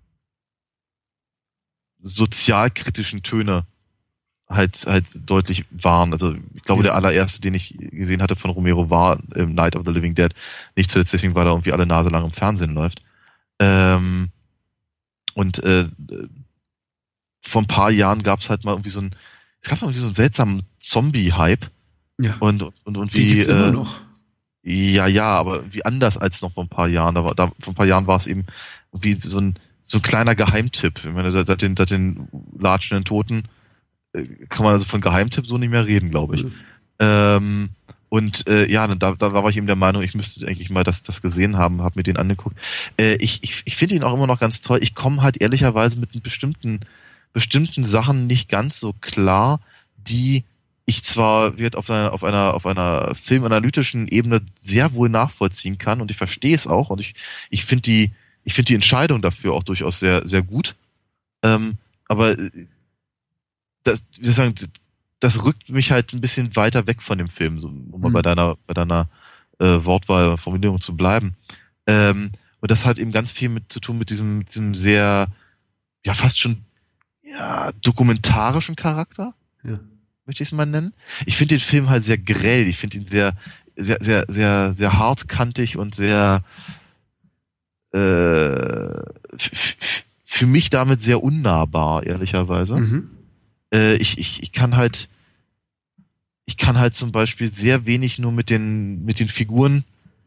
[SPEAKER 3] sozialkritischen Töne halt halt deutlich waren. Also ich glaube, ja. der allererste, den ich gesehen hatte von Romero, war ähm, Night of the Living Dead. Nicht zuletzt deswegen, weil er irgendwie alle Nase lang im Fernsehen läuft. Ähm, und äh, vor ein paar Jahren gab es halt mal irgendwie so ein, es gab mal irgendwie so einen seltsamen Zombie-Hype.
[SPEAKER 2] Ja.
[SPEAKER 3] Und und und
[SPEAKER 2] Die
[SPEAKER 3] wie
[SPEAKER 2] gibt's
[SPEAKER 3] äh,
[SPEAKER 2] immer noch.
[SPEAKER 3] Ja, ja, aber wie anders als noch vor ein paar Jahren. Da war, da, vor ein paar Jahren war es eben wie so ein so ein kleiner Geheimtipp. Ich meine, seit, seit den seit den latschenden Toten kann man also von Geheimtipp so nicht mehr reden, glaube ich. Mhm. Ähm, und äh, ja, da, da war ich eben der Meinung, ich müsste eigentlich mal das, das gesehen haben, habe mir den angeguckt. Äh, ich ich, ich finde ihn auch immer noch ganz toll. Ich komme halt ehrlicherweise mit bestimmten bestimmten Sachen nicht ganz so klar, die ich zwar wird auf einer auf einer auf einer filmanalytischen Ebene sehr wohl nachvollziehen kann und ich verstehe es auch und ich ich finde die ich finde die Entscheidung dafür auch durchaus sehr sehr gut. Ähm, aber das, wie soll ich sagen, das rückt mich halt ein bisschen weiter weg von dem Film, so, um mal mhm. bei deiner, bei deiner äh, Wortwahl, Formulierung zu bleiben. Ähm, und das hat eben ganz viel mit zu tun mit diesem, diesem sehr, ja fast schon ja, dokumentarischen Charakter, ja. möchte ich es mal nennen. Ich finde den Film halt sehr grell, ich finde ihn sehr, sehr, sehr, sehr, sehr hartkantig und sehr äh, f- f- für mich damit sehr unnahbar, ehrlicherweise. Mhm. Ich, ich, ich kann halt, ich kann halt zum Beispiel sehr wenig nur mit den, mit den Figuren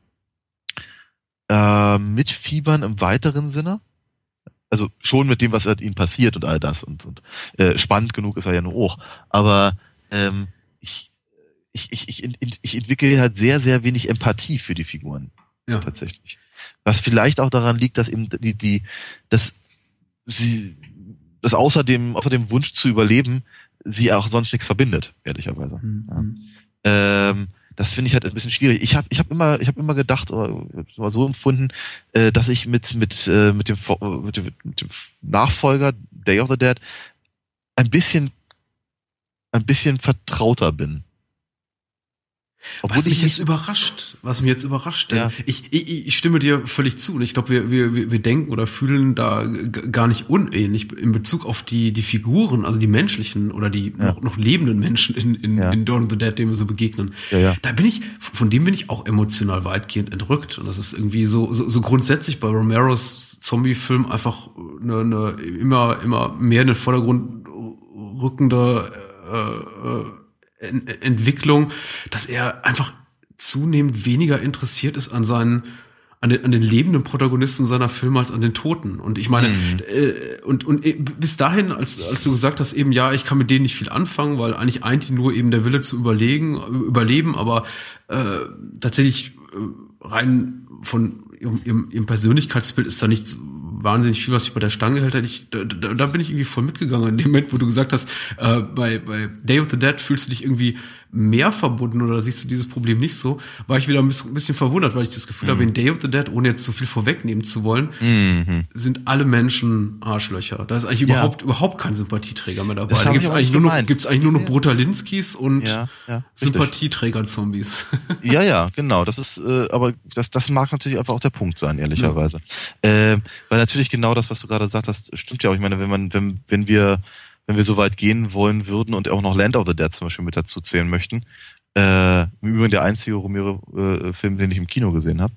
[SPEAKER 3] äh, mitfiebern im weiteren Sinne. Also schon mit dem, was halt ihnen passiert und all das. Und, und äh, spannend genug ist er ja nur auch. Aber ähm, ich, ich, ich, ich, ich entwickle halt sehr, sehr wenig Empathie für die Figuren. Ja. Tatsächlich. Was vielleicht auch daran liegt, dass eben die, die, dass sie das außer dem, außer dem Wunsch zu überleben, sie auch sonst nichts verbindet, ehrlicherweise. Mhm. Ja. Ähm, das finde ich halt ein bisschen schwierig. Ich habe ich hab immer, ich habe immer gedacht, oder so empfunden, äh, dass ich mit mit äh, mit dem, mit dem mit dem Nachfolger Day of the Dead ein bisschen ein bisschen vertrauter bin.
[SPEAKER 2] Obwohl was mich jetzt überrascht, was mich jetzt überrascht, ja. ich, ich, ich stimme dir völlig zu und ich glaube, wir, wir, wir denken oder fühlen da g- gar nicht unähnlich in Bezug auf die, die Figuren, also die menschlichen oder die ja. noch, noch lebenden Menschen in, in, ja. in Dawn of the Dead, denen wir so begegnen. Ja, ja. Da bin ich, von dem bin ich auch emotional weitgehend entrückt und das ist irgendwie so, so, so grundsätzlich bei Romeros Zombie-Film einfach eine, eine immer, immer mehr in den Vordergrund rückende, äh, äh, Entwicklung, dass er einfach zunehmend weniger interessiert ist an seinen, an den, an den lebenden Protagonisten seiner Filme als an den Toten. Und ich meine, mhm. äh, und, und bis dahin, als, als du gesagt hast, eben, ja, ich kann mit denen nicht viel anfangen, weil eigentlich eint ihn nur eben der Wille zu überlegen, überleben, aber äh, tatsächlich äh, rein von ihrem, ihrem Persönlichkeitsbild ist da nichts wahnsinnig viel, was ich bei der Stange hält. Ich, da, da, da bin ich irgendwie voll mitgegangen. In dem Moment, wo du gesagt hast, äh, bei, bei Day of the Dead fühlst du dich irgendwie mehr verbunden oder siehst du dieses Problem nicht so, war ich wieder ein bisschen, ein bisschen verwundert, weil ich das Gefühl mhm. habe, in Day of the Dead, ohne jetzt so viel vorwegnehmen zu wollen, mhm. sind alle Menschen Arschlöcher. Da ist eigentlich ja. überhaupt überhaupt kein Sympathieträger mehr dabei. Da gibt's eigentlich nur noch, gibt's eigentlich nur noch Brutalinskis und ja, ja, Sympathieträger-Zombies.
[SPEAKER 3] Ja, ja, genau. Das ist, äh, aber das, das mag natürlich einfach auch der Punkt sein, ehrlicherweise. Ja. Äh, weil natürlich genau das, was du gerade gesagt hast, stimmt ja auch. Ich meine, wenn man, wenn, wenn wir wenn wir so weit gehen wollen würden und auch noch Land of the Dead zum Beispiel mit dazu zählen möchten. Äh, im Übrigen der einzige Romero-Film, äh, den ich im Kino gesehen habe.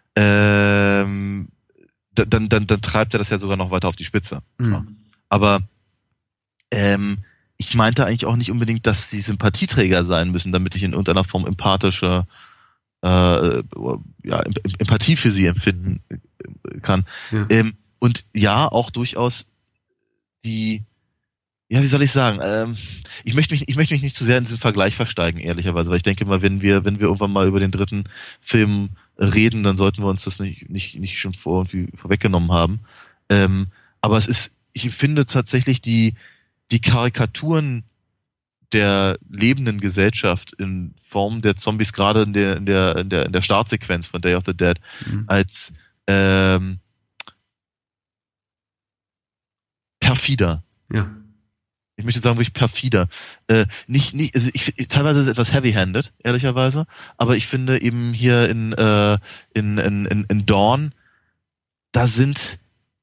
[SPEAKER 3] Ähm, dann, dann, dann treibt er das ja sogar noch weiter auf die Spitze. Mhm. Ja. Aber ähm, ich meinte eigentlich auch nicht unbedingt, dass sie Sympathieträger sein müssen, damit ich in irgendeiner Form empathische äh, ja, Empathie für sie empfinden kann. Ja. Ähm, und ja, auch durchaus die Ja, wie soll ich sagen? Ähm, ich möchte mich, ich möchte mich nicht zu sehr in diesen Vergleich versteigen, ehrlicherweise, weil ich denke mal, wenn wir, wenn wir irgendwann mal über den dritten Film reden, dann sollten wir uns das nicht, nicht, nicht schon vor irgendwie vorweggenommen haben. Ähm, aber es ist, ich finde tatsächlich die, die Karikaturen der lebenden Gesellschaft in Form der Zombies, gerade in der, in der, in der, in der Startsequenz von Day of the Dead, mhm. als ähm, perfider.
[SPEAKER 2] Ja.
[SPEAKER 3] ich möchte sagen, wirklich perfider. Äh, nicht, nicht, also ich, teilweise ist es etwas heavy-handed, ehrlicherweise, aber ich finde eben hier in, äh, in, in, in, in Dawn, da sind,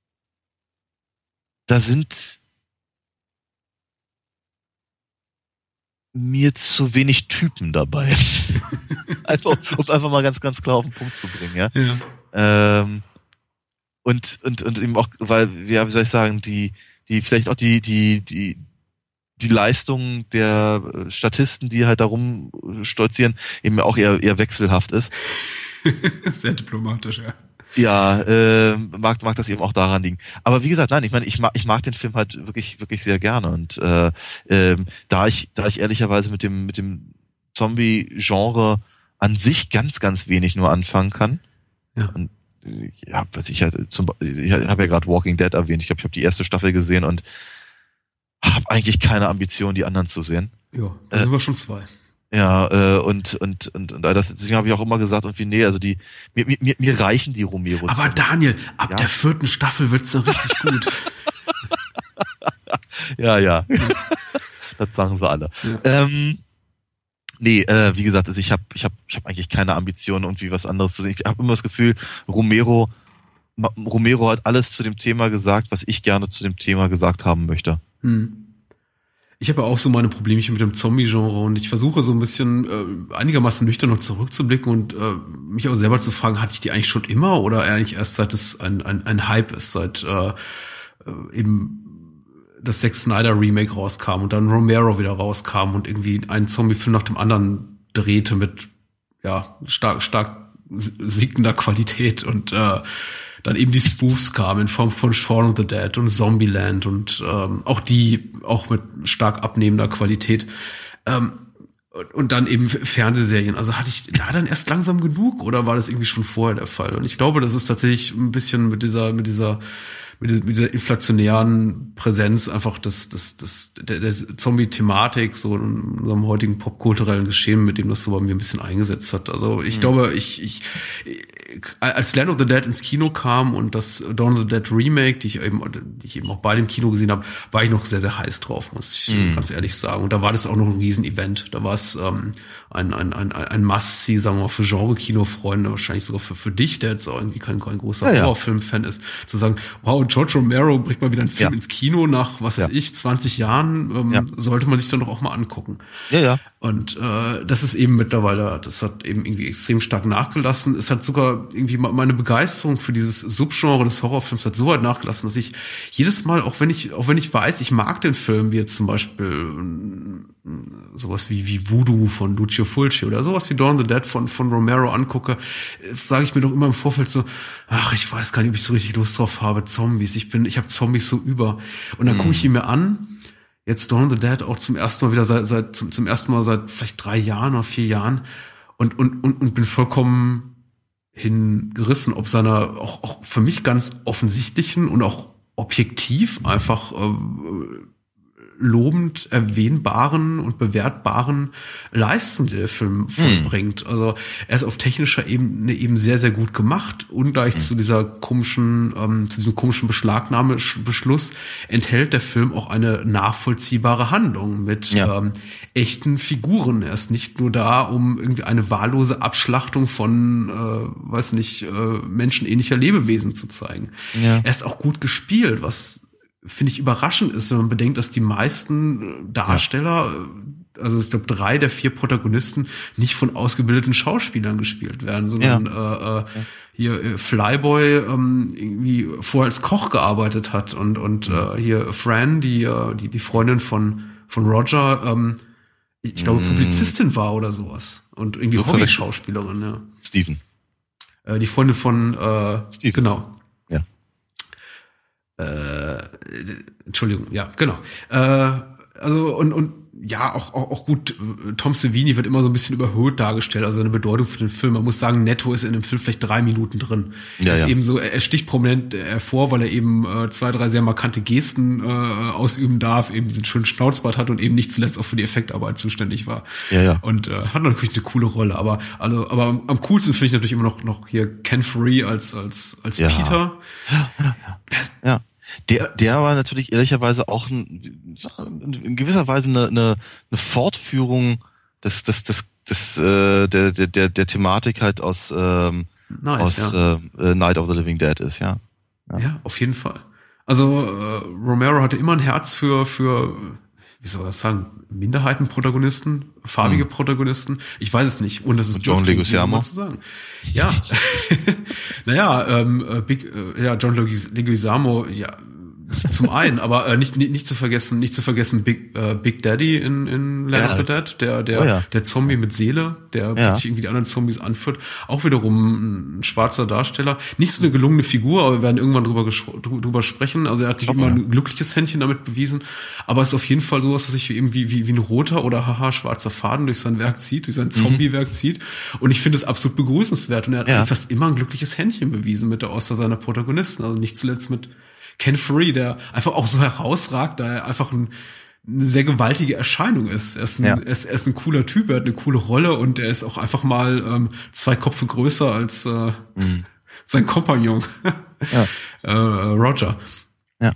[SPEAKER 3] da sind mir zu wenig Typen dabei. Einfach, um es einfach mal ganz, ganz klar auf den Punkt zu bringen, ja.
[SPEAKER 2] ja.
[SPEAKER 3] Ähm, und, und, und eben auch, weil, ja, wie soll ich sagen, die, die, vielleicht auch die, die, die, die Leistung der Statisten, die halt darum stolzieren, eben auch eher, eher wechselhaft ist.
[SPEAKER 2] Sehr diplomatisch, ja.
[SPEAKER 3] Ja, äh, mag, mag das eben auch daran liegen. Aber wie gesagt, nein, ich meine, ich mag, ich mag den Film halt wirklich, wirklich sehr gerne. Und äh, ähm, da ich, da ich ehrlicherweise mit dem, mit dem Zombie-Genre an sich ganz, ganz wenig nur anfangen kann.
[SPEAKER 2] Ja.
[SPEAKER 3] Und, ja, was ich halt zum, ich habe ja gerade Walking Dead erwähnt. Ich glaube, ich habe die erste Staffel gesehen und habe eigentlich keine Ambition, die anderen zu sehen.
[SPEAKER 2] Ja, da äh, sind wir schon zwei.
[SPEAKER 3] Ja, äh, und, und, und, und das, deswegen habe ich auch immer gesagt, irgendwie, nee, also die, mir, mir, mir reichen die Romero.
[SPEAKER 2] Aber Daniel, ab
[SPEAKER 3] ja?
[SPEAKER 2] der vierten Staffel wird's dann richtig gut.
[SPEAKER 3] ja, ja. Das sagen sie alle. Ja. Ähm, nee, äh, wie gesagt, also ich habe ich hab, ich hab eigentlich keine Ambitionen, irgendwie was anderes zu sehen. Ich habe immer das Gefühl, Romero, Romero hat alles zu dem Thema gesagt, was ich gerne zu dem Thema gesagt haben möchte.
[SPEAKER 2] Hm. Ich habe ja auch so meine Problemchen mit dem Zombie-Genre und ich versuche so ein bisschen äh, einigermaßen nüchtern noch zurückzublicken und äh, mich auch selber zu fragen, hatte ich die eigentlich schon immer oder eigentlich erst seit es ein, ein, ein Hype ist, seit äh, eben das Zack Snyder Remake rauskam und dann Romero wieder rauskam und irgendwie einen Zombie-Film nach dem anderen drehte mit ja stark stark siegender Qualität und äh, dann eben die Spoofs kamen in Form von Shaun of the Dead und Zombieland und ähm, auch die auch mit stark abnehmender Qualität ähm, und dann eben Fernsehserien. Also hatte ich da dann erst langsam genug oder war das irgendwie schon vorher der Fall? Und ich glaube, das ist tatsächlich ein bisschen mit dieser mit dieser mit dieser, mit dieser inflationären Präsenz einfach das das das der, der Zombie-Thematik so in unserem heutigen popkulturellen Geschehen, mit dem das so bei mir ein bisschen eingesetzt hat. Also ich mhm. glaube, ich ich als Land of the Dead ins Kino kam und das Dawn of the Dead Remake, die ich eben, die ich eben auch bei dem Kino gesehen habe, war ich noch sehr, sehr heiß drauf, muss ich mm. ganz ehrlich sagen. Und da war das auch noch ein Riesen-Event. Da war es ähm, ein, ein, ein, ein Must-See, sagen wir mal, für Genre-Kino-Freunde, wahrscheinlich sogar für, für dich, der jetzt auch irgendwie kein, kein großer ja, Horrorfilm-Fan ist, zu sagen, wow, George Romero bringt mal wieder einen Film ja. ins Kino nach, was weiß ja. ich, zwanzig Jahren, ähm, ja. sollte man sich dann doch auch mal angucken.
[SPEAKER 3] Ja, ja.
[SPEAKER 2] Und äh, das ist eben mittlerweile, das hat eben irgendwie extrem stark nachgelassen. Es hat sogar irgendwie meine Begeisterung für dieses Subgenre des Horrorfilms hat so weit nachgelassen, dass ich jedes Mal, auch wenn ich, auch wenn ich weiß, ich mag den Film, wie jetzt zum Beispiel sowas wie wie Voodoo von Lucio Fulci oder sowas wie Dawn of the Dead von von Romero angucke, sage ich mir doch immer im Vorfeld so, ach, ich weiß gar nicht, ob ich so richtig Lust drauf habe, Zombies. Ich bin, ich habe Zombies so über. Und dann mhm. gucke ich ihn mir an. Jetzt Dawn of the Dead auch zum ersten Mal wieder seit, seit zum, zum ersten Mal seit vielleicht drei Jahren oder vier Jahren und und und, und bin vollkommen hingerissen, ob seiner auch, auch für mich ganz offensichtlichen und auch objektiv einfach äh, lobend erwähnbaren und bewertbaren Leistung, die der Film vollbringt. Hm. Also er ist auf technischer Ebene eben sehr, sehr gut gemacht. Ungleich hm. zu dieser komischen, ähm, zu diesem komischen Beschlagnahmebeschluss enthält der Film auch eine nachvollziehbare Handlung mit ja. ähm, echten Figuren. Er ist nicht nur da, um irgendwie eine wahllose Abschlachtung von, äh, weiß nicht, äh, menschenähnlicher Lebewesen zu zeigen. Ja. Er ist auch gut gespielt, was finde ich überraschend ist, wenn man bedenkt, dass die meisten Darsteller, ja. also ich glaube drei der vier Protagonisten, nicht von ausgebildeten Schauspielern gespielt werden, sondern ja. äh, äh, hier äh, Flyboy ähm, irgendwie vorher als Koch gearbeitet hat und und mhm. äh, hier Fran, die äh, die die Freundin von von Roger, ähm, ich glaube mhm. Publizistin war oder sowas und irgendwie so Hobby-Schauspielerin, ja.
[SPEAKER 3] Steven.
[SPEAKER 2] Äh, die Freundin von äh,
[SPEAKER 3] Steven.
[SPEAKER 2] Genau. Äh, Entschuldigung, ja, genau. Äh, also und und ja, auch auch, auch gut. Tom Savini wird immer so ein bisschen überhöht dargestellt, also seine Bedeutung für den Film. Man muss sagen, netto ist in dem Film vielleicht drei Minuten drin. Ja, er ist ja. eben so, er sticht prominent hervor, weil er eben äh, zwei, drei sehr markante Gesten äh, ausüben darf, eben diesen schönen Schnauzbart hat und eben nicht zuletzt auch für die Effektarbeit zuständig war. Ja, ja. Und äh, hat natürlich eine coole Rolle. Aber also, aber am, am coolsten finde ich natürlich immer noch noch hier Ken Foree als als als
[SPEAKER 3] ja.
[SPEAKER 2] Peter.
[SPEAKER 3] Ja, ja, ja. ja. Der, der war natürlich ehrlicherweise auch ein, in gewisser Weise eine, eine, eine Fortführung des, des, des, des, äh, der, der, der, der Thematik halt aus, ähm, Night, aus ja. äh, Night of the Living Dead ist, ja.
[SPEAKER 2] Ja, ja auf jeden Fall. Also äh, Romero hatte immer ein Herz für, für, wie soll das sagen, Minderheitenprotagonisten, farbige hm. Protagonisten. Ich weiß es nicht. Und das ist
[SPEAKER 3] John Leguizamo
[SPEAKER 2] zu sagen. Ja, naja, ähm, Big, äh, ja, John Leguizamo, ja, zum einen, aber äh, nicht, nicht nicht zu vergessen, nicht zu vergessen Big äh, Big Daddy in in Land
[SPEAKER 3] ja,
[SPEAKER 2] of the Dead, der der
[SPEAKER 3] oh ja.
[SPEAKER 2] der Zombie mit Seele, der
[SPEAKER 3] ja.
[SPEAKER 2] sich irgendwie die anderen Zombies anführt, auch wiederum ein schwarzer Darsteller, nicht so eine gelungene Figur, aber wir werden irgendwann drüber drüber sprechen. Also er hat nicht okay. immer ein glückliches Händchen damit bewiesen, aber es ist auf jeden Fall sowas, was sich eben wie wie wie ein roter oder haha schwarzer Faden durch sein Werk zieht, durch sein Zombie-Werk mhm. zieht. Und ich finde es absolut begrüßenswert. Und er hat ja. fast immer ein glückliches Händchen bewiesen mit der Auswahl seiner Protagonisten. Also nicht zuletzt mit Ken Foree, der einfach auch so herausragt, da er einfach ein, eine sehr gewaltige Erscheinung ist. Er ist, ein, ja. er, ist, er ist ein cooler Typ, er hat eine coole Rolle und er ist auch einfach mal ähm, zwei Köpfe größer als äh, mhm. sein Kompagnon, ja. äh, Roger.
[SPEAKER 3] Ja.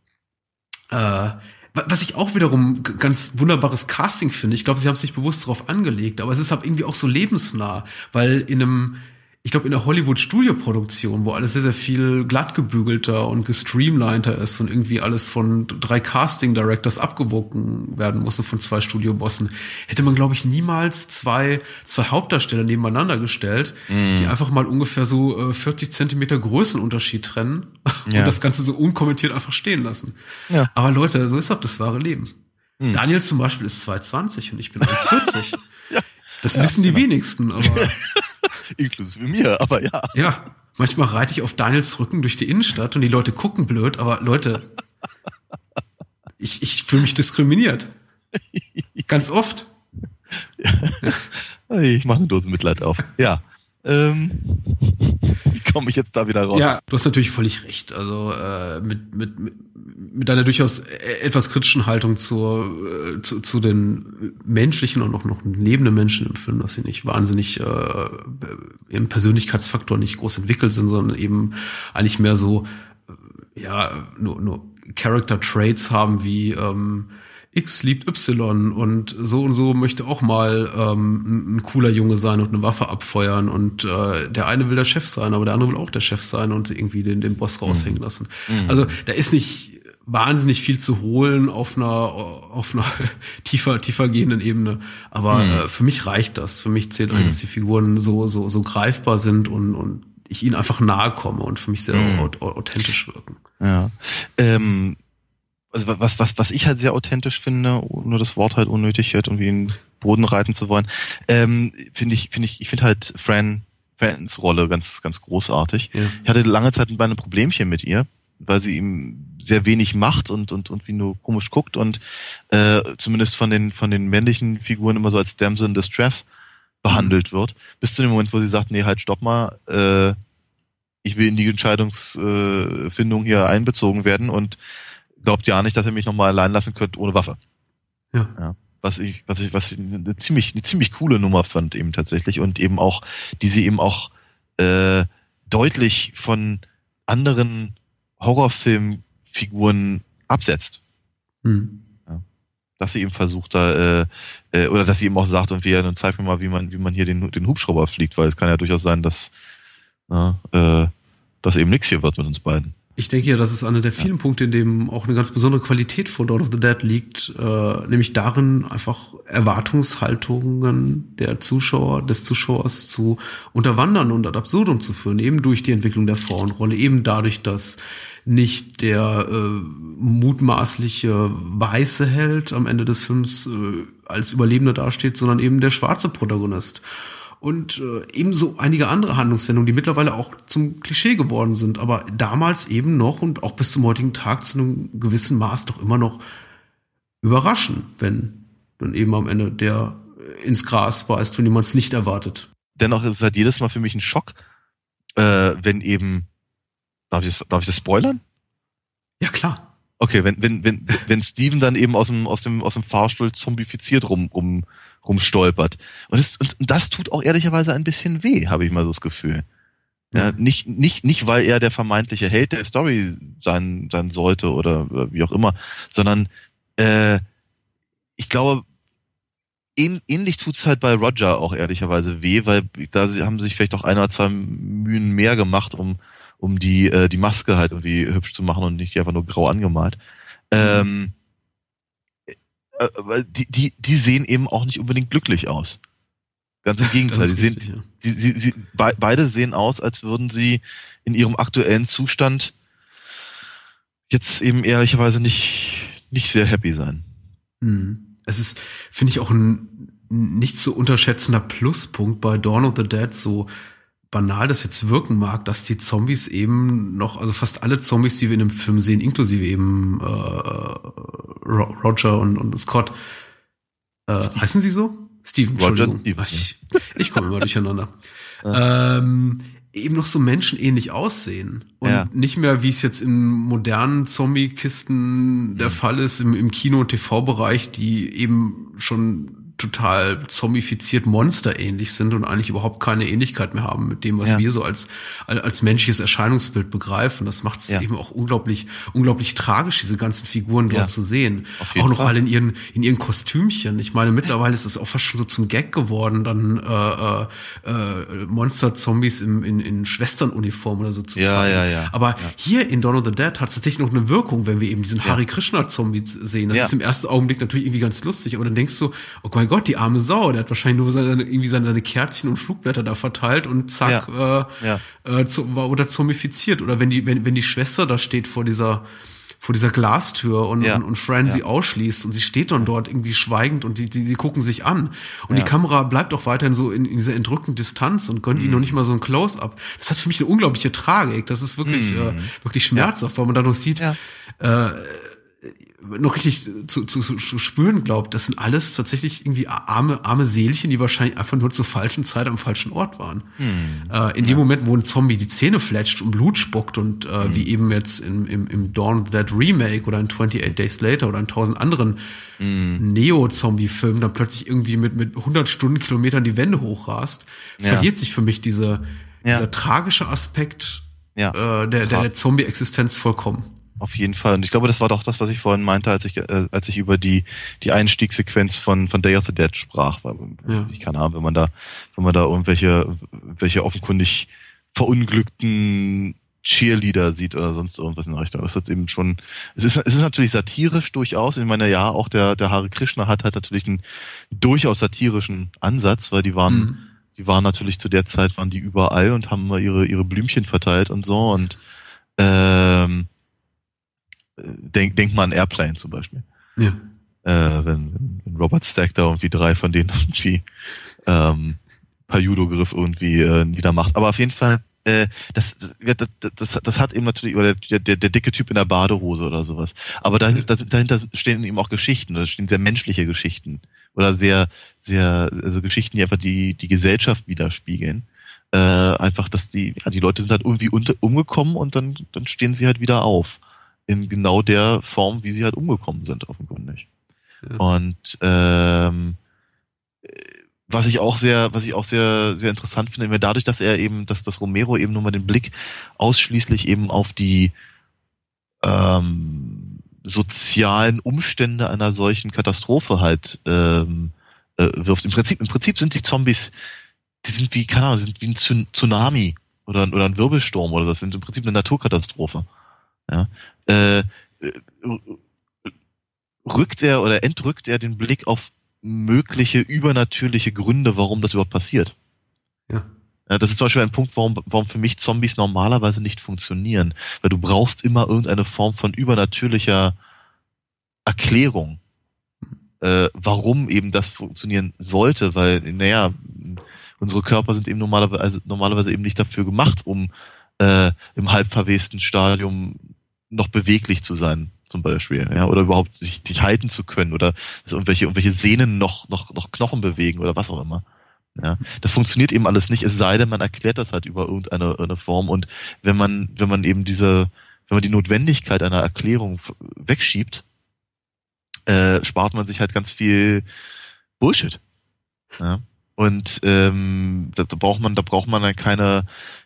[SPEAKER 2] Äh, was ich auch wiederum ganz wunderbares Casting finde, ich glaube, sie haben sich bewusst darauf angelegt, aber es ist halt irgendwie auch so lebensnah, weil in einem Ich glaube, in der Hollywood-Studio-Produktion, wo alles sehr, sehr viel glattgebügelter und gestreamliner ist und irgendwie alles von drei Casting-Directors abgewogen werden musste von zwei Studiobossen, hätte man, glaube ich, niemals zwei, zwei Hauptdarsteller nebeneinander gestellt, mm. die einfach mal ungefähr so äh, vierzig Zentimeter Größenunterschied trennen ja. und das Ganze so unkommentiert einfach stehen lassen. Ja. Aber Leute, so ist halt das wahre Leben. Mm. Daniel zum Beispiel ist zwei zwanzig und ich bin eins vierzig. ja. Das ja, wissen die genau. wenigsten, aber...
[SPEAKER 3] Inklusive mir, aber ja.
[SPEAKER 2] Ja, manchmal reite ich auf Daniels Rücken durch die Innenstadt und die Leute gucken blöd, aber Leute, ich, ich fühle mich diskriminiert. Ganz oft.
[SPEAKER 3] Ja. Ich mache eine Dose Mitleid auf. Ja. Ähm, wie komme ich jetzt da wieder raus?
[SPEAKER 2] Ja, du hast natürlich völlig recht. Also äh, mit, mit, mit, mit deiner durchaus etwas kritischen Haltung zur, äh, zu, zu den menschlichen und auch noch lebenden Menschen im Film, dass sie nicht wahnsinnig äh, im Persönlichkeitsfaktor nicht groß entwickelt sind, sondern eben eigentlich mehr so äh, ja nur, nur Character Traits haben wie ähm, X liebt Y und so und so möchte auch mal ähm, ein, ein cooler Junge sein und eine Waffe abfeuern und äh, der eine will der Chef sein, aber der andere will auch der Chef sein und irgendwie den, den Boss raushängen lassen. Mhm. Also da ist nicht wahnsinnig viel zu holen auf einer auf einer tiefer tiefer gehenden Ebene, aber mhm. äh, für mich reicht das. Für mich zählt mhm. eigentlich, dass die Figuren so so so greifbar sind und und ich ihnen einfach nahe komme und für mich sehr mhm. authentisch wirken.
[SPEAKER 3] Ja. Ähm Also was, was, was ich halt sehr authentisch finde, nur das Wort halt unnötig hört, irgendwie in den Boden reiten zu wollen, ähm, finde ich, finde ich, ich finde halt Fran, Frans Rolle ganz, ganz großartig. Ja. Ich hatte lange Zeit ein kleines Problemchen mit ihr, weil sie ihm sehr wenig macht und, und, und wie nur komisch guckt und, äh, zumindest von den, von den männlichen Figuren immer so als Damsel in Distress behandelt mhm. wird. Bis zu dem Moment, wo sie sagt, nee, halt, stopp mal, äh, ich will in die Entscheidungsfindung hier einbezogen werden und glaubt ja nicht, dass ihr mich nochmal allein lassen könnt ohne Waffe.
[SPEAKER 2] Ja.
[SPEAKER 3] ja. Was ich, was ich, was ich eine ziemlich, eine ziemlich coole Nummer fand eben tatsächlich und eben auch, die sie eben auch äh, deutlich von anderen Horrorfilmfiguren absetzt.
[SPEAKER 2] Hm.
[SPEAKER 3] Ja. Dass sie eben versucht da, äh, äh, oder dass sie eben auch sagt, und wir, dann zeig mir mal, wie man, wie man hier den, den Hubschrauber fliegt, weil es kann ja durchaus sein, dass, na, äh, dass eben nichts hier wird mit uns beiden.
[SPEAKER 2] Ich denke ja, das ist einer der vielen ja. Punkte, in dem auch eine ganz besondere Qualität von Dawn of the Dead liegt, äh, nämlich darin, einfach Erwartungshaltungen der Zuschauer, des Zuschauers zu unterwandern und ad absurdum zu führen, eben durch die Entwicklung der Frauenrolle, eben dadurch, dass nicht der äh, mutmaßliche weiße Held am Ende des Films äh, als Überlebender dasteht, sondern eben der schwarze Protagonist. Und äh, ebenso einige andere Handlungswendungen, die mittlerweile auch zum Klischee geworden sind, aber damals eben noch und auch bis zum heutigen Tag zu einem gewissen Maß doch immer noch überraschen, wenn dann eben am Ende der ins Gras beißt, von dem man es nicht erwartet.
[SPEAKER 3] Dennoch ist es halt jedes Mal für mich ein Schock, äh, wenn eben, darf ich das, darf ich das spoilern?
[SPEAKER 2] Ja, klar.
[SPEAKER 3] Okay, wenn, wenn, wenn, wenn Steven dann eben aus dem, aus dem, aus dem Fahrstuhl zombifiziert rum, rum, rumstolpert. Und, es, und das tut auch ehrlicherweise ein bisschen weh, habe ich mal so das Gefühl. Ja, nicht, nicht, nicht, weil er der vermeintliche Held der Story sein, sein sollte oder, oder wie auch immer, sondern äh, ich glaube, ähn, ähnlich tut's halt bei Roger auch ehrlicherweise weh, weil da haben sie sich vielleicht auch ein oder zwei Mühen mehr gemacht, um, um die, äh, die Maske halt irgendwie hübsch zu machen und nicht die einfach nur grau angemalt. Mhm. Ähm, äh, die, die, die sehen eben auch nicht unbedingt glücklich aus. Ganz im Gegenteil, sie sehen, richtig, ja. die, sie, sie, be, beide sehen aus, als würden sie in ihrem aktuellen Zustand jetzt eben ehrlicherweise nicht, nicht sehr happy sein.
[SPEAKER 2] Hm. Es ist, finde ich, auch ein nicht zu unterschätzender Pluspunkt bei Dawn of the Dead, so banal das jetzt wirken mag, dass die Zombies eben noch, also fast alle Zombies, die wir in dem Film sehen, inklusive eben äh, Roger und, und Scott, äh, heißen sie so? Steven,
[SPEAKER 3] Roger Steven.
[SPEAKER 2] Ach, ich, ich komme immer durcheinander. Ja. Ähm, eben noch so menschenähnlich aussehen. Und ja. nicht mehr, wie es jetzt in modernen Zombie-Kisten mhm. der Fall ist, im, im Kino- und T V-Bereich, die eben schon total zombifiziert monsterähnlich sind und eigentlich überhaupt keine Ähnlichkeit mehr haben mit dem, was ja. wir so als als menschliches Erscheinungsbild begreifen. Das macht es ja. eben auch unglaublich unglaublich tragisch, diese ganzen Figuren dort ja. zu sehen. Auch noch Fall. alle in ihren in ihren Kostümchen. Ich meine, mittlerweile ist es auch fast schon so zum Gag geworden, dann äh, äh, Monster-Zombies im, in, in Schwesternuniform oder so zu
[SPEAKER 3] ja,
[SPEAKER 2] zeigen.
[SPEAKER 3] Ja, ja.
[SPEAKER 2] Aber
[SPEAKER 3] ja.
[SPEAKER 2] hier in Dawn of the Dead hat es tatsächlich noch eine Wirkung, wenn wir eben diesen ja. Hare Krishna-Zombie sehen. Das ja. ist im ersten Augenblick natürlich irgendwie ganz lustig, aber dann denkst du, oh mein Gott, die arme Sau, der hat wahrscheinlich nur seine, irgendwie seine, seine Kerzchen und Flugblätter da verteilt und zack,
[SPEAKER 3] ja.
[SPEAKER 2] Äh,
[SPEAKER 3] ja.
[SPEAKER 2] Äh, zu, war oder zombifiziert. Oder wenn die, wenn, wenn die Schwester da steht vor dieser, vor dieser Glastür und,
[SPEAKER 3] ja.
[SPEAKER 2] und, und Fran
[SPEAKER 3] ja.
[SPEAKER 2] sie ausschließt und sie steht dann dort irgendwie schweigend und die, die, die gucken sich an. Und
[SPEAKER 3] ja.
[SPEAKER 2] die Kamera bleibt auch weiterhin so in, in dieser entrückten Distanz und gönnt mhm. ihnen noch nicht mal so ein Close-Up. Das hat für mich eine unglaubliche Tragik. Das ist wirklich, mhm. äh, wirklich schmerzhaft, ja. weil man da noch sieht, ja. äh, noch richtig zu, zu, zu spüren glaubt, das sind alles tatsächlich irgendwie arme, arme Seelchen, die wahrscheinlich einfach nur zur falschen Zeit am falschen Ort waren.
[SPEAKER 3] Hm.
[SPEAKER 2] Äh, in dem ja. Moment, wo ein Zombie die Zähne fletscht und Blut spuckt und äh, hm. wie eben jetzt im, im, im Dawn of the Dead Remake oder in twenty-eight Days Later oder in tausend anderen hm. Neo-Zombie-Filmen dann plötzlich irgendwie mit, mit hundert Stundenkilometern die Wände hochrast, ja. verliert sich für mich diese, ja. dieser tragische Aspekt ja. äh, der, der, der Zombie-Existenz vollkommen.
[SPEAKER 3] Auf jeden Fall. Und ich glaube, das war doch das, was ich vorhin meinte, als ich, äh, als ich über die, die Einstiegssequenz von, von Day of the Dead sprach. Weil, ja. Ich keine Ahnung, wenn man da, wenn man da irgendwelche, welche offenkundig verunglückten Cheerleader sieht oder sonst irgendwas in der Richtung. Das ist eben schon, es ist, es ist natürlich satirisch durchaus. Ich meine, ja, auch der, der Hare Krishna hat halt natürlich einen durchaus satirischen Ansatz, weil die waren, mhm. die waren natürlich zu der Zeit, waren die überall und haben mal ihre, ihre Blümchen verteilt und so und, ähm, Denk, denk mal an Airplane zum Beispiel.
[SPEAKER 2] Ja.
[SPEAKER 3] Äh, wenn, wenn Robert Stack da irgendwie drei von denen irgendwie ähm, per Judo-Griff irgendwie äh, niedermacht. Aber auf jeden Fall, äh, das, das, das, das hat eben natürlich, oder der, der, der dicke Typ in der Badehose oder sowas. Aber da, da, dahinter stehen eben auch Geschichten, da stehen sehr menschliche Geschichten. Oder sehr, sehr, also Geschichten, die einfach die, die Gesellschaft widerspiegeln. Äh, einfach, dass die, ja, die Leute sind halt irgendwie unter, umgekommen und dann, dann stehen sie halt wieder auf. In genau der Form, wie sie halt umgekommen sind, offenkundig. Ja. Und ähm, was ich auch sehr, was ich auch sehr, sehr interessant finde, dadurch, dass er eben, dass das Romero eben nur mal den Blick ausschließlich eben auf die ähm, sozialen Umstände einer solchen Katastrophe halt ähm, äh, wirft. Im Prinzip, im Prinzip sind die Zombies, die sind wie, keine Ahnung, sind wie ein Tsunami oder, oder ein Wirbelsturm oder das sind im Prinzip eine Naturkatastrophe. Ja, äh, rückt er oder entrückt er den Blick auf mögliche übernatürliche Gründe, warum das überhaupt passiert.
[SPEAKER 2] Ja.
[SPEAKER 3] Ja, das ist zum Beispiel ein Punkt, warum, warum für mich Zombies normalerweise nicht funktionieren. Weil du brauchst immer irgendeine Form von übernatürlicher Erklärung, äh, warum eben das funktionieren sollte, weil, naja, unsere Körper sind eben normalerweise, normalerweise eben nicht dafür gemacht, um äh, im halbverwesten Stadium noch beweglich zu sein, zum Beispiel, ja, oder überhaupt sich, sich halten zu können oder dass irgendwelche, irgendwelche Sehnen noch, noch, noch Knochen bewegen oder was auch immer. Ja, das funktioniert eben alles nicht, es sei denn, man erklärt das halt über irgendeine eine Form und wenn man, wenn man eben diese, wenn man die Notwendigkeit einer Erklärung wegschiebt, äh, spart man sich halt ganz viel Bullshit. Ja, und ähm, da, da braucht man, da braucht man dann keine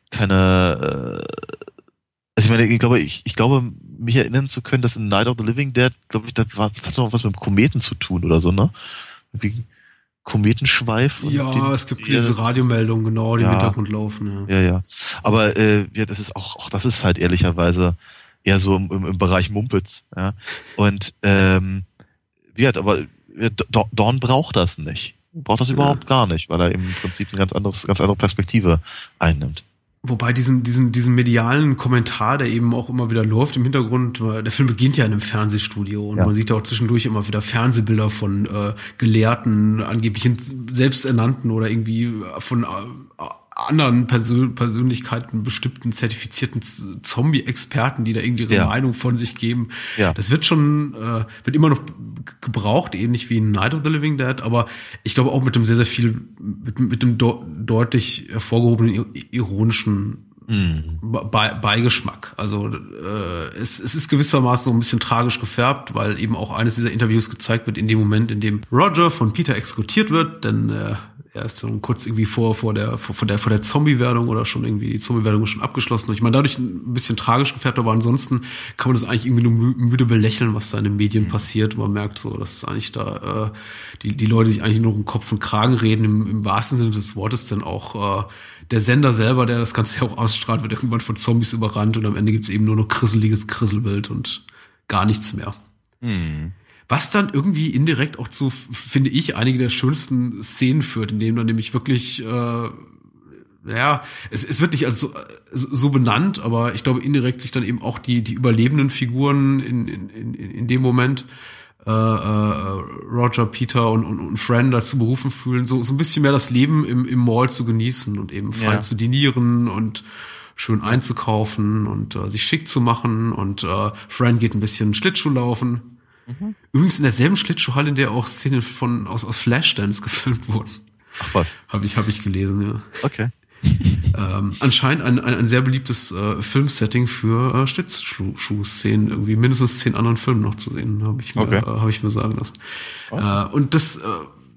[SPEAKER 3] keine, äh, also ich meine, ich glaube, ich, ich glaube, mich erinnern zu können, dass in Night of the Living Dead, glaube ich, das, war, das hat noch was mit dem Kometen zu tun oder so, ne? Wie Kometenschweif. Und
[SPEAKER 2] ja,
[SPEAKER 3] den,
[SPEAKER 2] es gibt diese Radiomeldungen, genau, die
[SPEAKER 3] ja,
[SPEAKER 2] im Hintergrund laufen.
[SPEAKER 3] Ja, ja. ja. Aber äh, ja, das ist auch, auch das ist halt ehrlicherweise eher so im, im, im Bereich Mumpitz. Ja? Und ähm, wie hat, aber Dawn braucht das nicht. Braucht das ja. überhaupt gar nicht, weil er im Prinzip eine ganz anderes, ganz andere Perspektive einnimmt.
[SPEAKER 2] Wobei diesen, diesen, diesen medialen Kommentar, der eben auch immer wieder läuft im Hintergrund, der Film beginnt ja in einem Fernsehstudio und ja. man sieht ja auch zwischendurch immer wieder Fernsehbilder von äh, Gelehrten, angeblichen selbsternannten oder irgendwie von äh, anderen Persön- Persönlichkeiten bestimmten zertifizierten Z- Zombie-Experten, die da irgendwie ihre ja. Meinung von sich geben. Ja. Das wird schon, äh, wird immer noch gebraucht, ähnlich wie in Night of the Living Dead, aber ich glaube auch mit dem sehr, sehr viel, mit, mit dem do- deutlich hervorgehobenen ironischen mm. Be- Beigeschmack. Also äh, es, es ist gewissermaßen so ein bisschen tragisch gefärbt, weil eben auch eines dieser Interviews gezeigt wird in dem Moment, in dem Roger von Peter exekutiert wird, denn äh, er ist so kurz irgendwie vor vor der vor, vor der vor der Zombie-Werdung oder schon irgendwie die Zombie-Werdung ist schon abgeschlossen. Ich meine, dadurch ein bisschen tragisch gefärbt, aber ansonsten kann man das eigentlich irgendwie nur mü- müde belächeln, was da in den Medien mhm. passiert. Und man merkt so, dass es eigentlich da äh, die die Leute sich eigentlich nur um Kopf und Kragen reden, im, im wahrsten Sinne des Wortes, denn auch äh, der Sender selber, der das Ganze ja auch ausstrahlt, wird irgendwann von Zombies überrannt und am Ende gibt's eben nur noch grisseliges Krisselbild und gar nichts mehr. Mhm. Was dann irgendwie indirekt auch zu, finde ich, einige der schönsten Szenen führt, in denen man nämlich wirklich, äh, ja, es, es wird nicht als so, so benannt, aber ich glaube indirekt sich dann eben auch die die überlebenden Figuren in in in, in dem Moment äh, äh, Roger, Peter und, und und Fran dazu berufen fühlen, so so ein bisschen mehr das Leben im im Mall zu genießen und eben frei ja. zu dinieren und schön einzukaufen und äh, sich schick zu machen und äh, Fran geht ein bisschen Schlittschuh laufen. Mhm. Übrigens in derselben Schlittschuhhalle, in der auch Szenen von aus aus Flashdance gefilmt wurden.
[SPEAKER 3] Ach was?
[SPEAKER 2] Habe ich habe ich gelesen, ja.
[SPEAKER 3] Okay.
[SPEAKER 2] ähm, anscheinend ein, ein ein sehr beliebtes äh, Filmsetting für äh, Schlittschuh-Szenen, irgendwie mindestens zehn anderen Filmen noch zu sehen, habe ich mir okay. äh, habe ich mir sagen lassen. Okay. Äh, und das äh,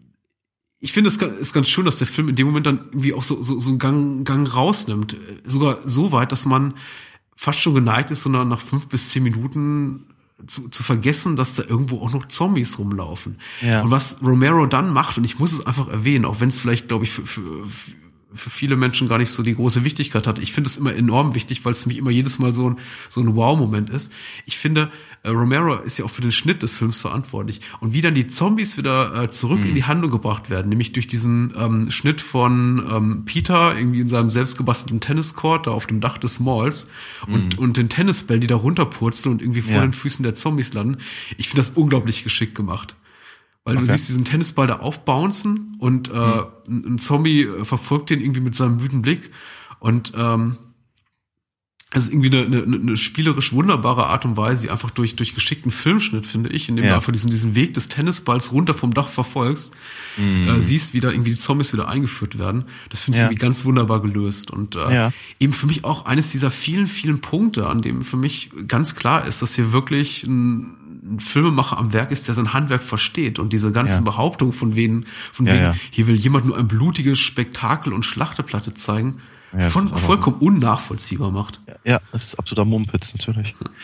[SPEAKER 2] ich finde, es ist ganz schön, dass der Film in dem Moment dann irgendwie auch so so so einen Gang Gang rausnimmt, sogar so weit, dass man fast schon geneigt ist, so nach fünf bis zehn Minuten Zu, zu vergessen, dass da irgendwo auch noch Zombies rumlaufen. Ja. Und was Romero dann macht, und ich muss es einfach erwähnen, auch wenn es vielleicht, glaube ich, für, für, für viele Menschen gar nicht so die große Wichtigkeit hat. Ich finde es immer enorm wichtig, weil es für mich immer jedes Mal so ein, so ein Wow-Moment ist. Ich finde, äh, Romero ist ja auch für den Schnitt des Films verantwortlich. Und wie dann die Zombies wieder äh, zurück mhm. in die Handlung gebracht werden, nämlich durch diesen ähm, Schnitt von ähm, Peter irgendwie in seinem selbstgebastelten Tenniscourt da auf dem Dach des Malls mhm. und, und den Tennisbällen, die da runterpurzeln und irgendwie vor ja. den Füßen der Zombies landen. Ich finde das unglaublich geschickt gemacht. Weil okay. du siehst diesen Tennisball da aufbouncen und äh, mhm. ein, ein Zombie verfolgt den irgendwie mit seinem wütenden Blick und ähm, es ist irgendwie eine, eine, eine spielerisch wunderbare Art und Weise, die einfach durch durch geschickten Filmschnitt, finde ich, indem ja. du einfach diesen diesen Weg des Tennisballs runter vom Dach verfolgst, mhm. äh, siehst, wie da irgendwie die Zombies wieder eingeführt werden. Das finde ich ja. irgendwie ganz wunderbar gelöst und äh, ja. eben für mich auch eines dieser vielen vielen Punkte, an dem für mich ganz klar ist, dass hier wirklich ein ein Filmemacher am Werk ist, der sein Handwerk versteht und diese ganzen ja. Behauptungen von wegen, von wegen, ja, ja. hier will jemand nur ein blutiges Spektakel und Schlachteplatte zeigen, ja, von, vollkommen unnachvollziehbar macht.
[SPEAKER 3] Ja, ja, das ist absoluter Mumpitz, natürlich. Hm.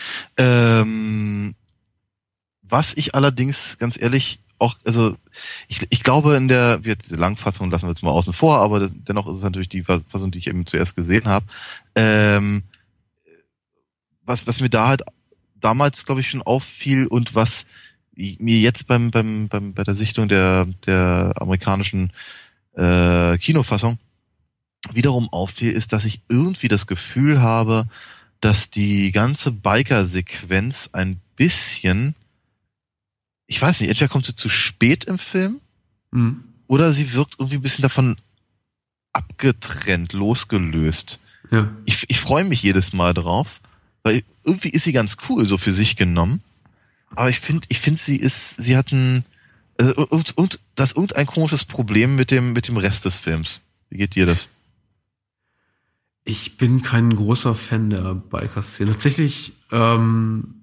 [SPEAKER 3] Ähm, was ich allerdings, ganz ehrlich, auch, also, ich, ich glaube in der, wir diese Langfassung lassen wir jetzt mal außen vor, aber das, dennoch ist es natürlich die Fassung, die ich eben zuerst gesehen habe. Ähm, was, was mir da halt damals, glaube ich, schon auffiel und was mir jetzt beim, beim, beim, bei der Sichtung der, der amerikanischen äh, Kinofassung wiederum auffiel, ist, dass ich irgendwie das Gefühl habe, dass die ganze Biker-Sequenz ein bisschen, ich weiß nicht, entweder kommt sie zu spät im Film mhm. oder sie wirkt irgendwie ein bisschen davon abgetrennt, losgelöst. Ja. Ich, ich freue mich jedes Mal drauf, weil irgendwie ist sie ganz cool, so für sich genommen. Aber ich finde, ich finde, sie ist, sie hat ein, also, und, und das irgendein komisches Problem mit dem, mit dem Rest des Films. Wie geht dir das?
[SPEAKER 2] Ich bin kein großer Fan der Biker-Szene. Tatsächlich, ähm,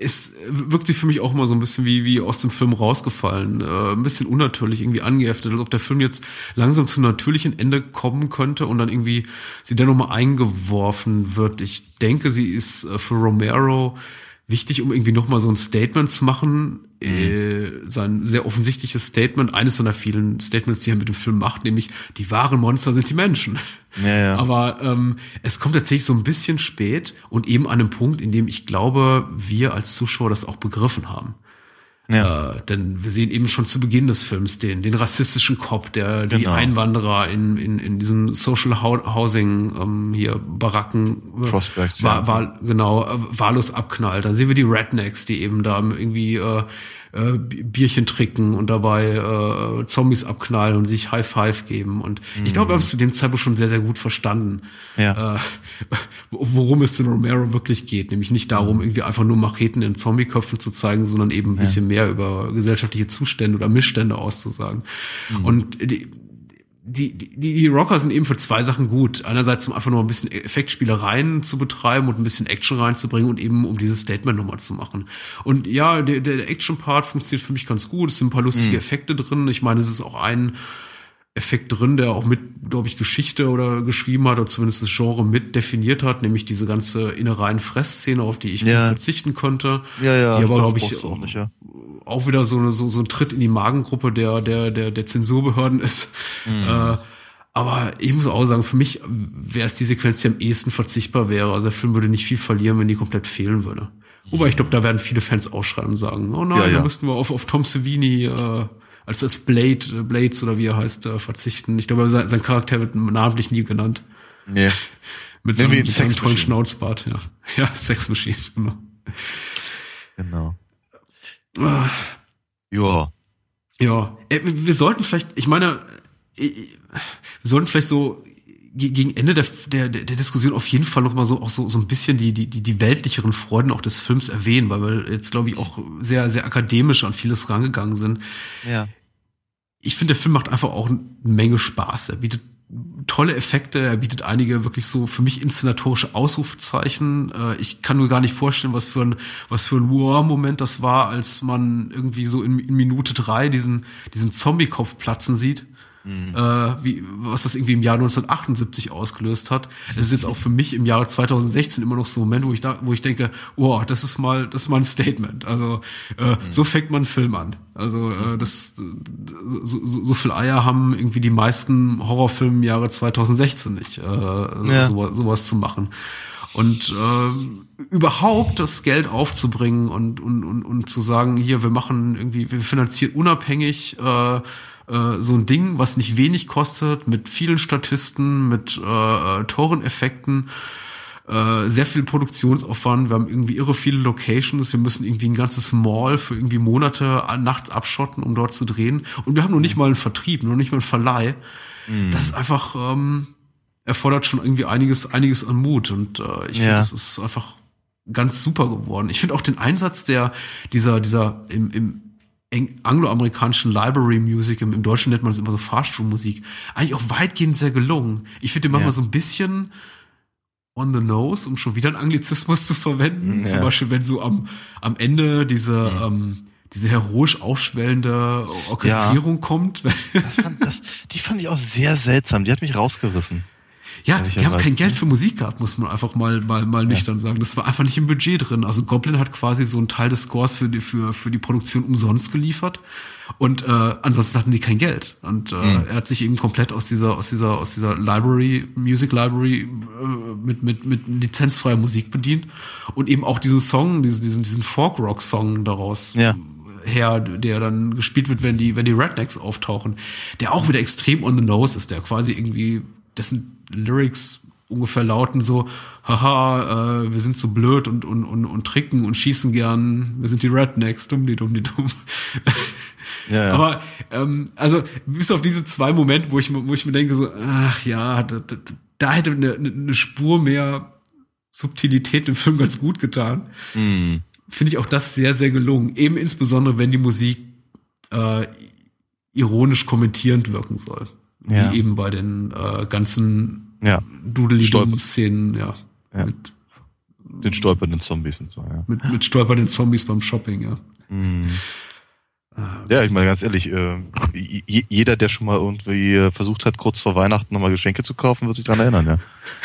[SPEAKER 2] es wirkt sich für mich auch immer so ein bisschen wie wie aus dem Film rausgefallen, äh, ein bisschen unnatürlich, irgendwie angeheftet, als ob der Film jetzt langsam zu einem natürlichen Ende kommen könnte und dann irgendwie sie dann nochmal eingeworfen wird. Ich denke, sie ist äh, für Romero wichtig, um irgendwie nochmal so ein Statement zu machen, mhm. äh, sein sehr offensichtliches Statement, eines seiner vielen Statements, die er mit dem Film macht, nämlich die wahren Monster sind die Menschen.
[SPEAKER 3] Ja, ja.
[SPEAKER 2] Aber ähm, es kommt tatsächlich so ein bisschen spät und eben an einem Punkt, in dem ich glaube, wir als Zuschauer das auch begriffen haben. Ja. Äh, denn wir sehen eben schon zu Beginn des Films den, den rassistischen Cop, der die
[SPEAKER 3] genau.
[SPEAKER 2] Einwanderer in, in, in diesem Social Housing ähm, hier Baracken
[SPEAKER 3] Prospect,
[SPEAKER 2] war,
[SPEAKER 3] ja.
[SPEAKER 2] war, genau, äh, wahllos abknallt. Dann sehen wir die Rednecks, die eben da irgendwie äh, äh, Bierchen trinken und dabei äh, Zombies abknallen und sich High Five geben. Und mhm. ich glaube, wir haben es zu dem Zeitpunkt schon sehr, sehr gut verstanden,
[SPEAKER 3] ja.
[SPEAKER 2] äh, worum es in Romero wirklich geht. Nämlich nicht darum,
[SPEAKER 3] mhm.
[SPEAKER 2] irgendwie einfach nur Macheten in Zombieköpfen zu zeigen, sondern eben ein bisschen
[SPEAKER 3] ja.
[SPEAKER 2] mehr über gesellschaftliche Zustände oder Missstände auszusagen. Mhm. Und die, die, die, die Rocker sind eben für zwei Sachen gut. Einerseits, um einfach nur ein bisschen Effektspielereien zu betreiben und ein bisschen Action reinzubringen und eben um dieses Statement nochmal zu machen. Und ja, der, der Action-Part funktioniert für mich ganz gut. Es sind ein paar lustige mhm. Effekte drin. Ich meine, es ist auch ein Effekt drin, der auch mit, glaube ich, Geschichte oder geschrieben hat oder zumindest das Genre mit definiert hat, nämlich diese ganze Innereien-Fress-Szene, auf die ich
[SPEAKER 3] ja.
[SPEAKER 2] verzichten konnte.
[SPEAKER 3] Ja, ja.
[SPEAKER 2] Die aber, glaube ich,
[SPEAKER 3] auch, nicht, ja.
[SPEAKER 2] auch wieder so, so, so ein Tritt in die Magengruppe der, der, der, der Zensurbehörden ist. Mhm. Äh, aber ich muss auch sagen, für mich wäre es die Sequenz, die am ehesten verzichtbar wäre. Also der Film würde nicht viel verlieren, wenn die komplett fehlen würde. Mhm. Wobei ich glaube, da werden viele Fans ausschreiben und sagen, oh nein, ja, ja. da müssten wir auf, auf Tom Savini, äh, als als Blade, Blades oder wie er heißt, äh, verzichten. Ich glaube, sein, sein Charakter wird namentlich nie genannt.
[SPEAKER 3] Nee.
[SPEAKER 2] Mit seinem, mit seinem tollen Schnauzbart, ja. Ja, Sex Machine, genau.
[SPEAKER 3] Genau.
[SPEAKER 2] Ah.
[SPEAKER 3] Ja.
[SPEAKER 2] Ja. Wir sollten vielleicht, ich meine, wir sollten vielleicht so gegen Ende der, der, der Diskussion auf jeden Fall noch mal so auch so so ein bisschen die die die die weltlicheren Freuden auch des Films erwähnen, weil wir jetzt glaube ich auch sehr sehr akademisch an vieles rangegangen sind.
[SPEAKER 3] Ja.
[SPEAKER 2] Ich finde, der Film macht einfach auch eine Menge Spaß. Er bietet tolle Effekte, er bietet einige wirklich so für mich inszenatorische Ausrufezeichen. Ich kann mir gar nicht vorstellen, was für ein was für ein Wow-Moment das war, als man irgendwie so in, in Minute drei diesen diesen Zombie-Kopf platzen sieht. Mhm. Äh, wie, was das irgendwie im Jahr neunzehnhundertachtundsiebzig ausgelöst hat. Es ist jetzt auch für mich im Jahre zweitausendsechzehn immer noch so ein Moment, wo ich da, wo ich denke, oh, das ist mal, das ist mal ein Statement. Also äh, mhm. so fängt man einen Film an. Also äh, das so, so, so viel Eier haben irgendwie die meisten Horrorfilme im Jahre zweitausendsechzehn nicht, äh, ja. sowas, sowas zu machen. Und äh, überhaupt das Geld aufzubringen und, und, und, und zu sagen, hier, wir machen irgendwie, wir finanzieren unabhängig äh, so ein Ding, was nicht wenig kostet, mit vielen Statisten, mit äh, teuren Effekten, äh, sehr viel Produktionsaufwand. Wir haben irgendwie irre viele Locations. Wir müssen irgendwie ein ganzes Mall für irgendwie Monate nachts abschotten, um dort zu drehen. Und wir haben noch nicht mal einen Vertrieb, noch nicht mal einen Verleih. Mhm. Das ist einfach ähm, erfordert schon irgendwie einiges, einiges an Mut. Und äh, ich ja. finde, das ist einfach ganz super geworden. Ich finde auch den Einsatz der dieser dieser im im angloamerikanischen Library Music, im, im Deutschen nennt man es immer so Fahrstuhlmusik, eigentlich auch weitgehend sehr gelungen. Ich finde den manchmal ja. so ein bisschen on the nose, um schon wieder einen Anglizismus zu verwenden. Ja. Zum Beispiel, wenn so am, am Ende diese, ja. ähm, diese heroisch aufschwellende Orchestrierung ja. kommt.
[SPEAKER 3] Das fand, das, die fand ich auch sehr seltsam. Die hat mich rausgerissen.
[SPEAKER 2] Ja, die haben kein Geld für Musik gehabt, muss man einfach mal mal mal nüchtern ja. sagen. Das war einfach nicht im Budget drin. Also Goblin hat quasi so einen Teil des Scores für die für für die Produktion umsonst geliefert und äh, ansonsten hatten die kein Geld. Und äh, mhm. er hat sich eben komplett aus dieser aus dieser aus dieser Library Music Library äh, mit mit mit lizenzfreier Musik bedient und eben auch diesen Song, diesen diesen diesen Folk Rock Song daraus.
[SPEAKER 3] Ja.
[SPEAKER 2] her, der dann gespielt wird, wenn die wenn die Rednecks auftauchen, der auch wieder extrem on the nose ist, der quasi irgendwie dessen Lyrics ungefähr lauten so, haha, äh, wir sind so blöd und, und, und, und tricken und schießen gern, wir sind die Rednecks, dumm, die dumm, die dumm. Ja, ja. Aber, ähm, also, bis auf diese zwei Momente, wo ich, wo ich mir denke so, ach ja, da, da, da hätte eine, eine Spur mehr Subtilität im Film ganz gut getan. Mhm. Finde ich auch das sehr, sehr gelungen. Eben insbesondere, wenn die Musik äh, ironisch kommentierend wirken soll.
[SPEAKER 3] Ja.
[SPEAKER 2] Wie eben bei den äh, ganzen
[SPEAKER 3] ja.
[SPEAKER 2] Doodly-Dum-Szenen, ja,
[SPEAKER 3] ja.
[SPEAKER 2] mit
[SPEAKER 3] den stolpernden Zombies und so, ja.
[SPEAKER 2] Mit, mit stolpernden Zombies beim Shopping, ja.
[SPEAKER 3] Mhm. Ja, ich meine ganz ehrlich, äh, jeder, der schon mal irgendwie versucht hat, kurz vor Weihnachten nochmal Geschenke zu kaufen, wird sich daran erinnern,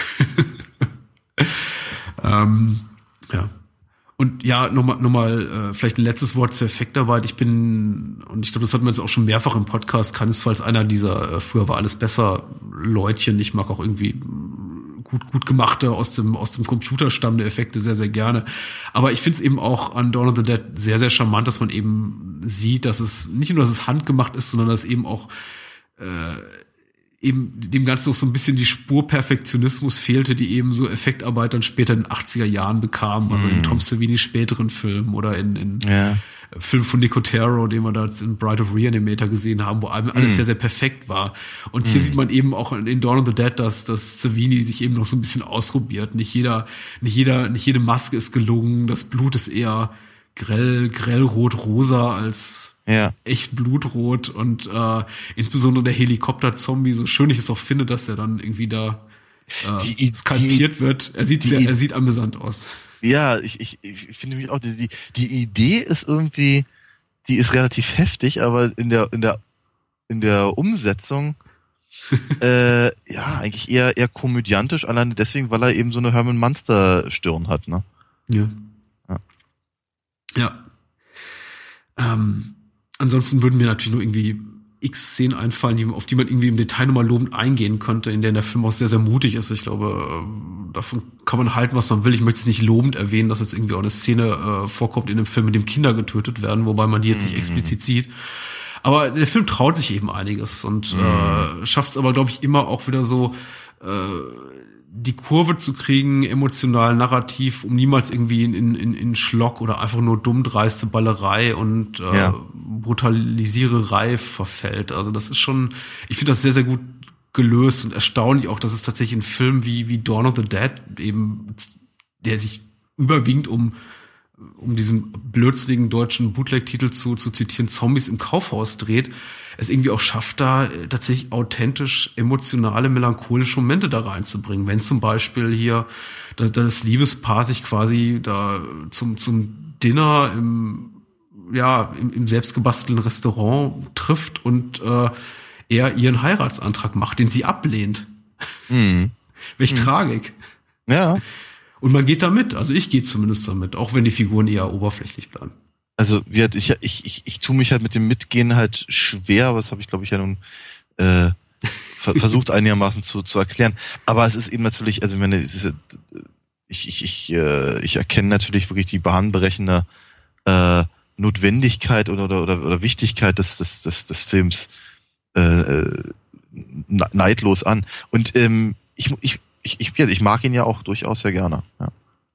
[SPEAKER 3] ja.
[SPEAKER 2] ähm, ja. Und ja, nochmal, nochmal, äh, vielleicht ein letztes Wort zur Effektarbeit. Ich bin, und ich glaube, das hatten wir jetzt auch schon mehrfach im Podcast, keinesfalls einer dieser äh, früher war alles besser Leutchen. Ich mag auch irgendwie gut, gut gemachte aus dem, aus dem Computer stammende Effekte sehr, sehr gerne. Aber ich finde es eben auch an Dawn of the Dead sehr, sehr charmant, dass man eben sieht, dass es nicht nur, dass es handgemacht ist, sondern dass eben auch, äh, eben dem Ganzen noch so ein bisschen die Spur Perfektionismus fehlte, die eben so Effektarbeit dann später in den achtziger Jahren bekamen, also mm. in Tom Savini späteren Filmen oder in, in
[SPEAKER 3] ja.
[SPEAKER 2] Film von Nicotero, den wir da jetzt in Bride of Reanimator gesehen haben, wo alles mm. sehr, sehr perfekt war. Und hier mm. sieht man eben auch in Dawn of the Dead, dass, dass Savini sich eben noch so ein bisschen ausprobiert. Nicht jeder, nicht jeder, nicht jede Maske ist gelungen, das Blut ist eher grell, grell rot-rosa als ja. echt blutrot und äh, insbesondere der Helikopter-Zombie, so schön ich es auch finde, dass er dann irgendwie da äh, die, skalpiert die, wird. Er sieht sehr, er sieht amüsant aus.
[SPEAKER 3] Ja, ich, ich, ich finde mich auch, die, die, die Idee ist irgendwie, die ist relativ heftig, aber in der, in der, in der Umsetzung äh, ja, eigentlich eher, eher komödiantisch, alleine deswegen, weil er eben so eine Herman Munster-Stirn hat, ne?
[SPEAKER 2] Ja.
[SPEAKER 3] Ja.
[SPEAKER 2] Ja. Ähm, ansonsten würden mir natürlich nur irgendwie x Szenen einfallen, auf die man irgendwie im Detail nochmal lobend eingehen könnte, in denen der Film auch sehr, sehr mutig ist. Ich glaube, davon kann man halten, was man will. Ich möchte es nicht lobend erwähnen, dass jetzt irgendwie auch eine Szene äh, vorkommt in dem Film, in dem Kinder getötet werden, wobei man die jetzt nicht mhm. explizit sieht. Aber der Film traut sich eben einiges und mhm. äh, schafft es aber, glaube ich, immer auch wieder so, äh, die Kurve zu kriegen, emotional, narrativ, um niemals irgendwie in, in, in Schlock oder einfach nur dumm dreiste Ballerei und äh, ja. Brutalisiererei verfällt. Also das ist schon, ich finde das sehr, sehr gut gelöst und erstaunlich auch, dass es tatsächlich ein Film wie, wie Dawn of the Dead eben, der sich überwiegend um um diesen blödsinnigen deutschen Bootleg-Titel zu, zu zitieren, Zombies im Kaufhaus dreht, es irgendwie auch schafft, da äh, tatsächlich authentisch emotionale, melancholische Momente da reinzubringen. Wenn zum Beispiel hier das, das Liebespaar sich quasi da zum, zum Dinner im, ja, im, im selbstgebastelten Restaurant trifft und äh, er ihren Heiratsantrag macht, den sie ablehnt.
[SPEAKER 3] Mhm.
[SPEAKER 2] Welch
[SPEAKER 3] mhm.
[SPEAKER 2] Tragik.
[SPEAKER 3] Ja.
[SPEAKER 2] Und man geht da mit, also ich gehe zumindest damit, auch wenn die Figuren eher oberflächlich bleiben.
[SPEAKER 3] Also wie halt, ich, ich, ich, ich tue mich halt mit dem Mitgehen halt schwer, aber das habe ich glaube ich ja nun äh, versucht einigermaßen zu, zu erklären. Aber es ist eben natürlich, also ich meine, es ist, ich, ich, ich, äh, ich erkenne natürlich wirklich die bahnbrechende äh, Notwendigkeit oder, oder, oder, oder Wichtigkeit des, des, des, des Films äh, neidlos an. Und ähm, ich, ich Ich, ich, ich mag ihn ja auch durchaus sehr gerne. Ja,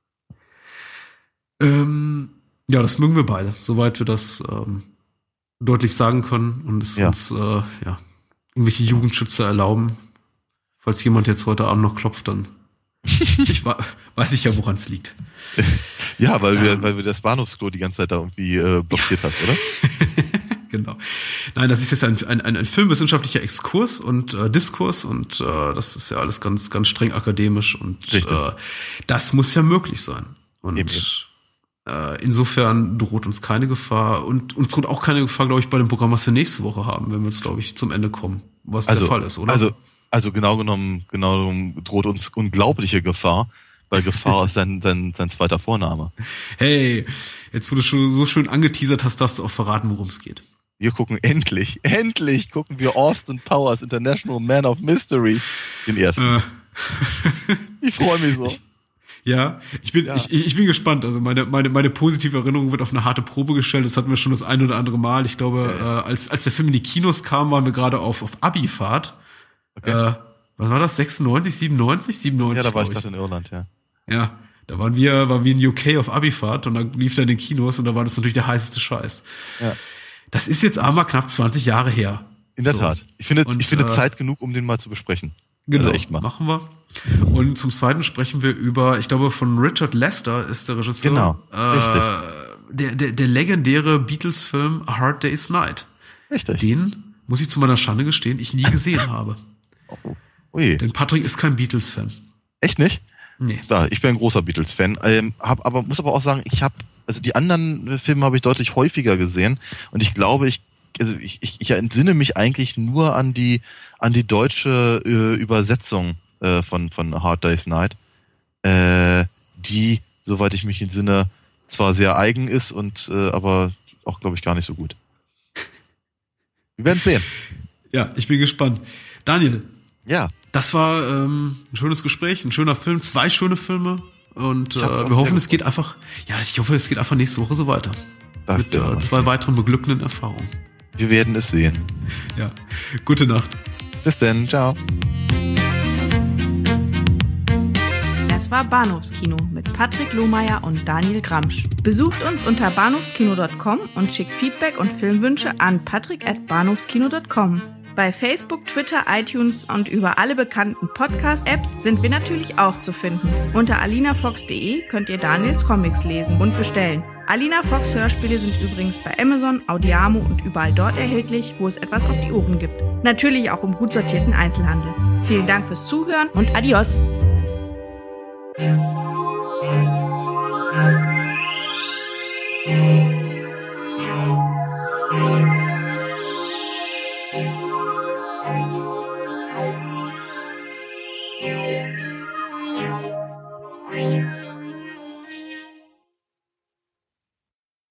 [SPEAKER 2] ähm, ja das mögen wir beide, soweit wir das ähm, deutlich sagen können und es ja. uns äh, ja, irgendwelche Jugendschützer erlauben. Falls jemand jetzt heute Abend noch klopft, dann ich weiß ich ja, woran es liegt.
[SPEAKER 3] Ja, weil wir, ähm, weil wir das Bahnhofsklo die ganze Zeit da irgendwie äh, blockiert hast, oder?
[SPEAKER 2] Genau. Nein, das ist jetzt ein, ein, ein filmwissenschaftlicher Exkurs und äh, Diskurs und äh, das ist ja alles ganz, ganz streng akademisch und äh, das muss ja möglich sein. Und eben. Äh, insofern droht uns keine Gefahr und uns droht auch keine Gefahr, glaube ich, bei dem Programm, was wir nächste Woche haben, wenn wir jetzt, glaube ich, zum Ende kommen, was
[SPEAKER 3] also,
[SPEAKER 2] der Fall ist, oder?
[SPEAKER 3] Also, also genau genommen, genau genommen droht uns unglaubliche Gefahr, weil Gefahr ist sein, sein, sein zweiter Vorname.
[SPEAKER 2] Hey, jetzt wo du schon so schön angeteasert hast, darfst du auch verraten, worum es geht.
[SPEAKER 3] Wir gucken endlich, endlich gucken wir Austin Powers International Man of Mystery, den ersten. Äh. Ich freue mich so.
[SPEAKER 2] Ja, ich bin, ja. Ich, ich bin gespannt. Also meine, meine, meine positive Erinnerung wird auf eine harte Probe gestellt. Das hatten wir schon das ein oder andere Mal. Ich glaube, ja, ja. Äh, als, als der Film in die Kinos kam, waren wir gerade auf, auf Abi-Fahrt. Okay. Äh, was war das? sechsundneunzig, siebenundneunzig? siebenundneunzig.
[SPEAKER 3] Ja, da war ich gerade in Irland, ja.
[SPEAKER 2] Ja. Da waren wir, waren wir in U K auf Abi-Fahrt und da lief er in den Kinos und da war das natürlich der heißeste Scheiß.
[SPEAKER 3] Ja.
[SPEAKER 2] Das ist jetzt aber knapp zwanzig Jahre her.
[SPEAKER 3] In der so. Tat. Ich finde, und, ich finde äh, Zeit genug, um den mal zu besprechen.
[SPEAKER 2] Genau,
[SPEAKER 3] also echt mal.
[SPEAKER 2] Machen wir. Und zum Zweiten sprechen wir über, ich glaube, von Richard Lester ist der Regisseur.
[SPEAKER 3] Genau,
[SPEAKER 2] äh, richtig. Der, der, der legendäre Beatles-Film A Hard Day's Night.
[SPEAKER 3] Richtig.
[SPEAKER 2] Den, muss ich zu meiner Schande gestehen, ich nie gesehen habe.
[SPEAKER 3] Oh, ui.
[SPEAKER 2] Denn Patrick ist kein Beatles-Fan.
[SPEAKER 3] Echt nicht?
[SPEAKER 2] Nee.
[SPEAKER 3] Ja, ich bin ein großer Beatles-Fan, ähm, hab, aber muss aber auch sagen, ich habe, also die anderen Filme habe ich deutlich häufiger gesehen und ich glaube, ich, also ich, ich, ich entsinne mich eigentlich nur an die, an die deutsche äh, Übersetzung äh, von von A Hard Day's Night, äh, die, soweit ich mich entsinne, zwar sehr eigen ist und äh, aber auch, glaube ich, gar nicht so gut. Wir werden sehen.
[SPEAKER 2] Ja, ich bin gespannt. Daniel.
[SPEAKER 3] Ja.
[SPEAKER 2] Das war ähm, ein schönes Gespräch, ein schöner Film, zwei schöne Filme und äh, wir hoffen, es geht einfach, ja, ich hoffe, es geht einfach nächste Woche so weiter.
[SPEAKER 3] Das
[SPEAKER 2] mit äh, zwei weiteren beglückenden Erfahrungen.
[SPEAKER 3] Wir werden es sehen.
[SPEAKER 2] Ja, gute Nacht.
[SPEAKER 3] Bis dann, ciao.
[SPEAKER 1] Das war Bahnhofskino mit Patrick Lohmeier und Daniel Gramsch. Besucht uns unter bahnhofskino punkt com und schickt Feedback und Filmwünsche an patrick at bahnhofskino punkt com. Bei Facebook, Twitter, iTunes und über alle bekannten Podcast-Apps sind wir natürlich auch zu finden. Unter alina fox punkt de könnt ihr Daniels Comics lesen und bestellen. Alina Fox Hörspiele sind übrigens bei Amazon, Audiamo und überall dort erhältlich, wo es etwas auf die Ohren gibt. Natürlich auch im gut sortierten Einzelhandel. Vielen Dank fürs Zuhören und adios! Thank you.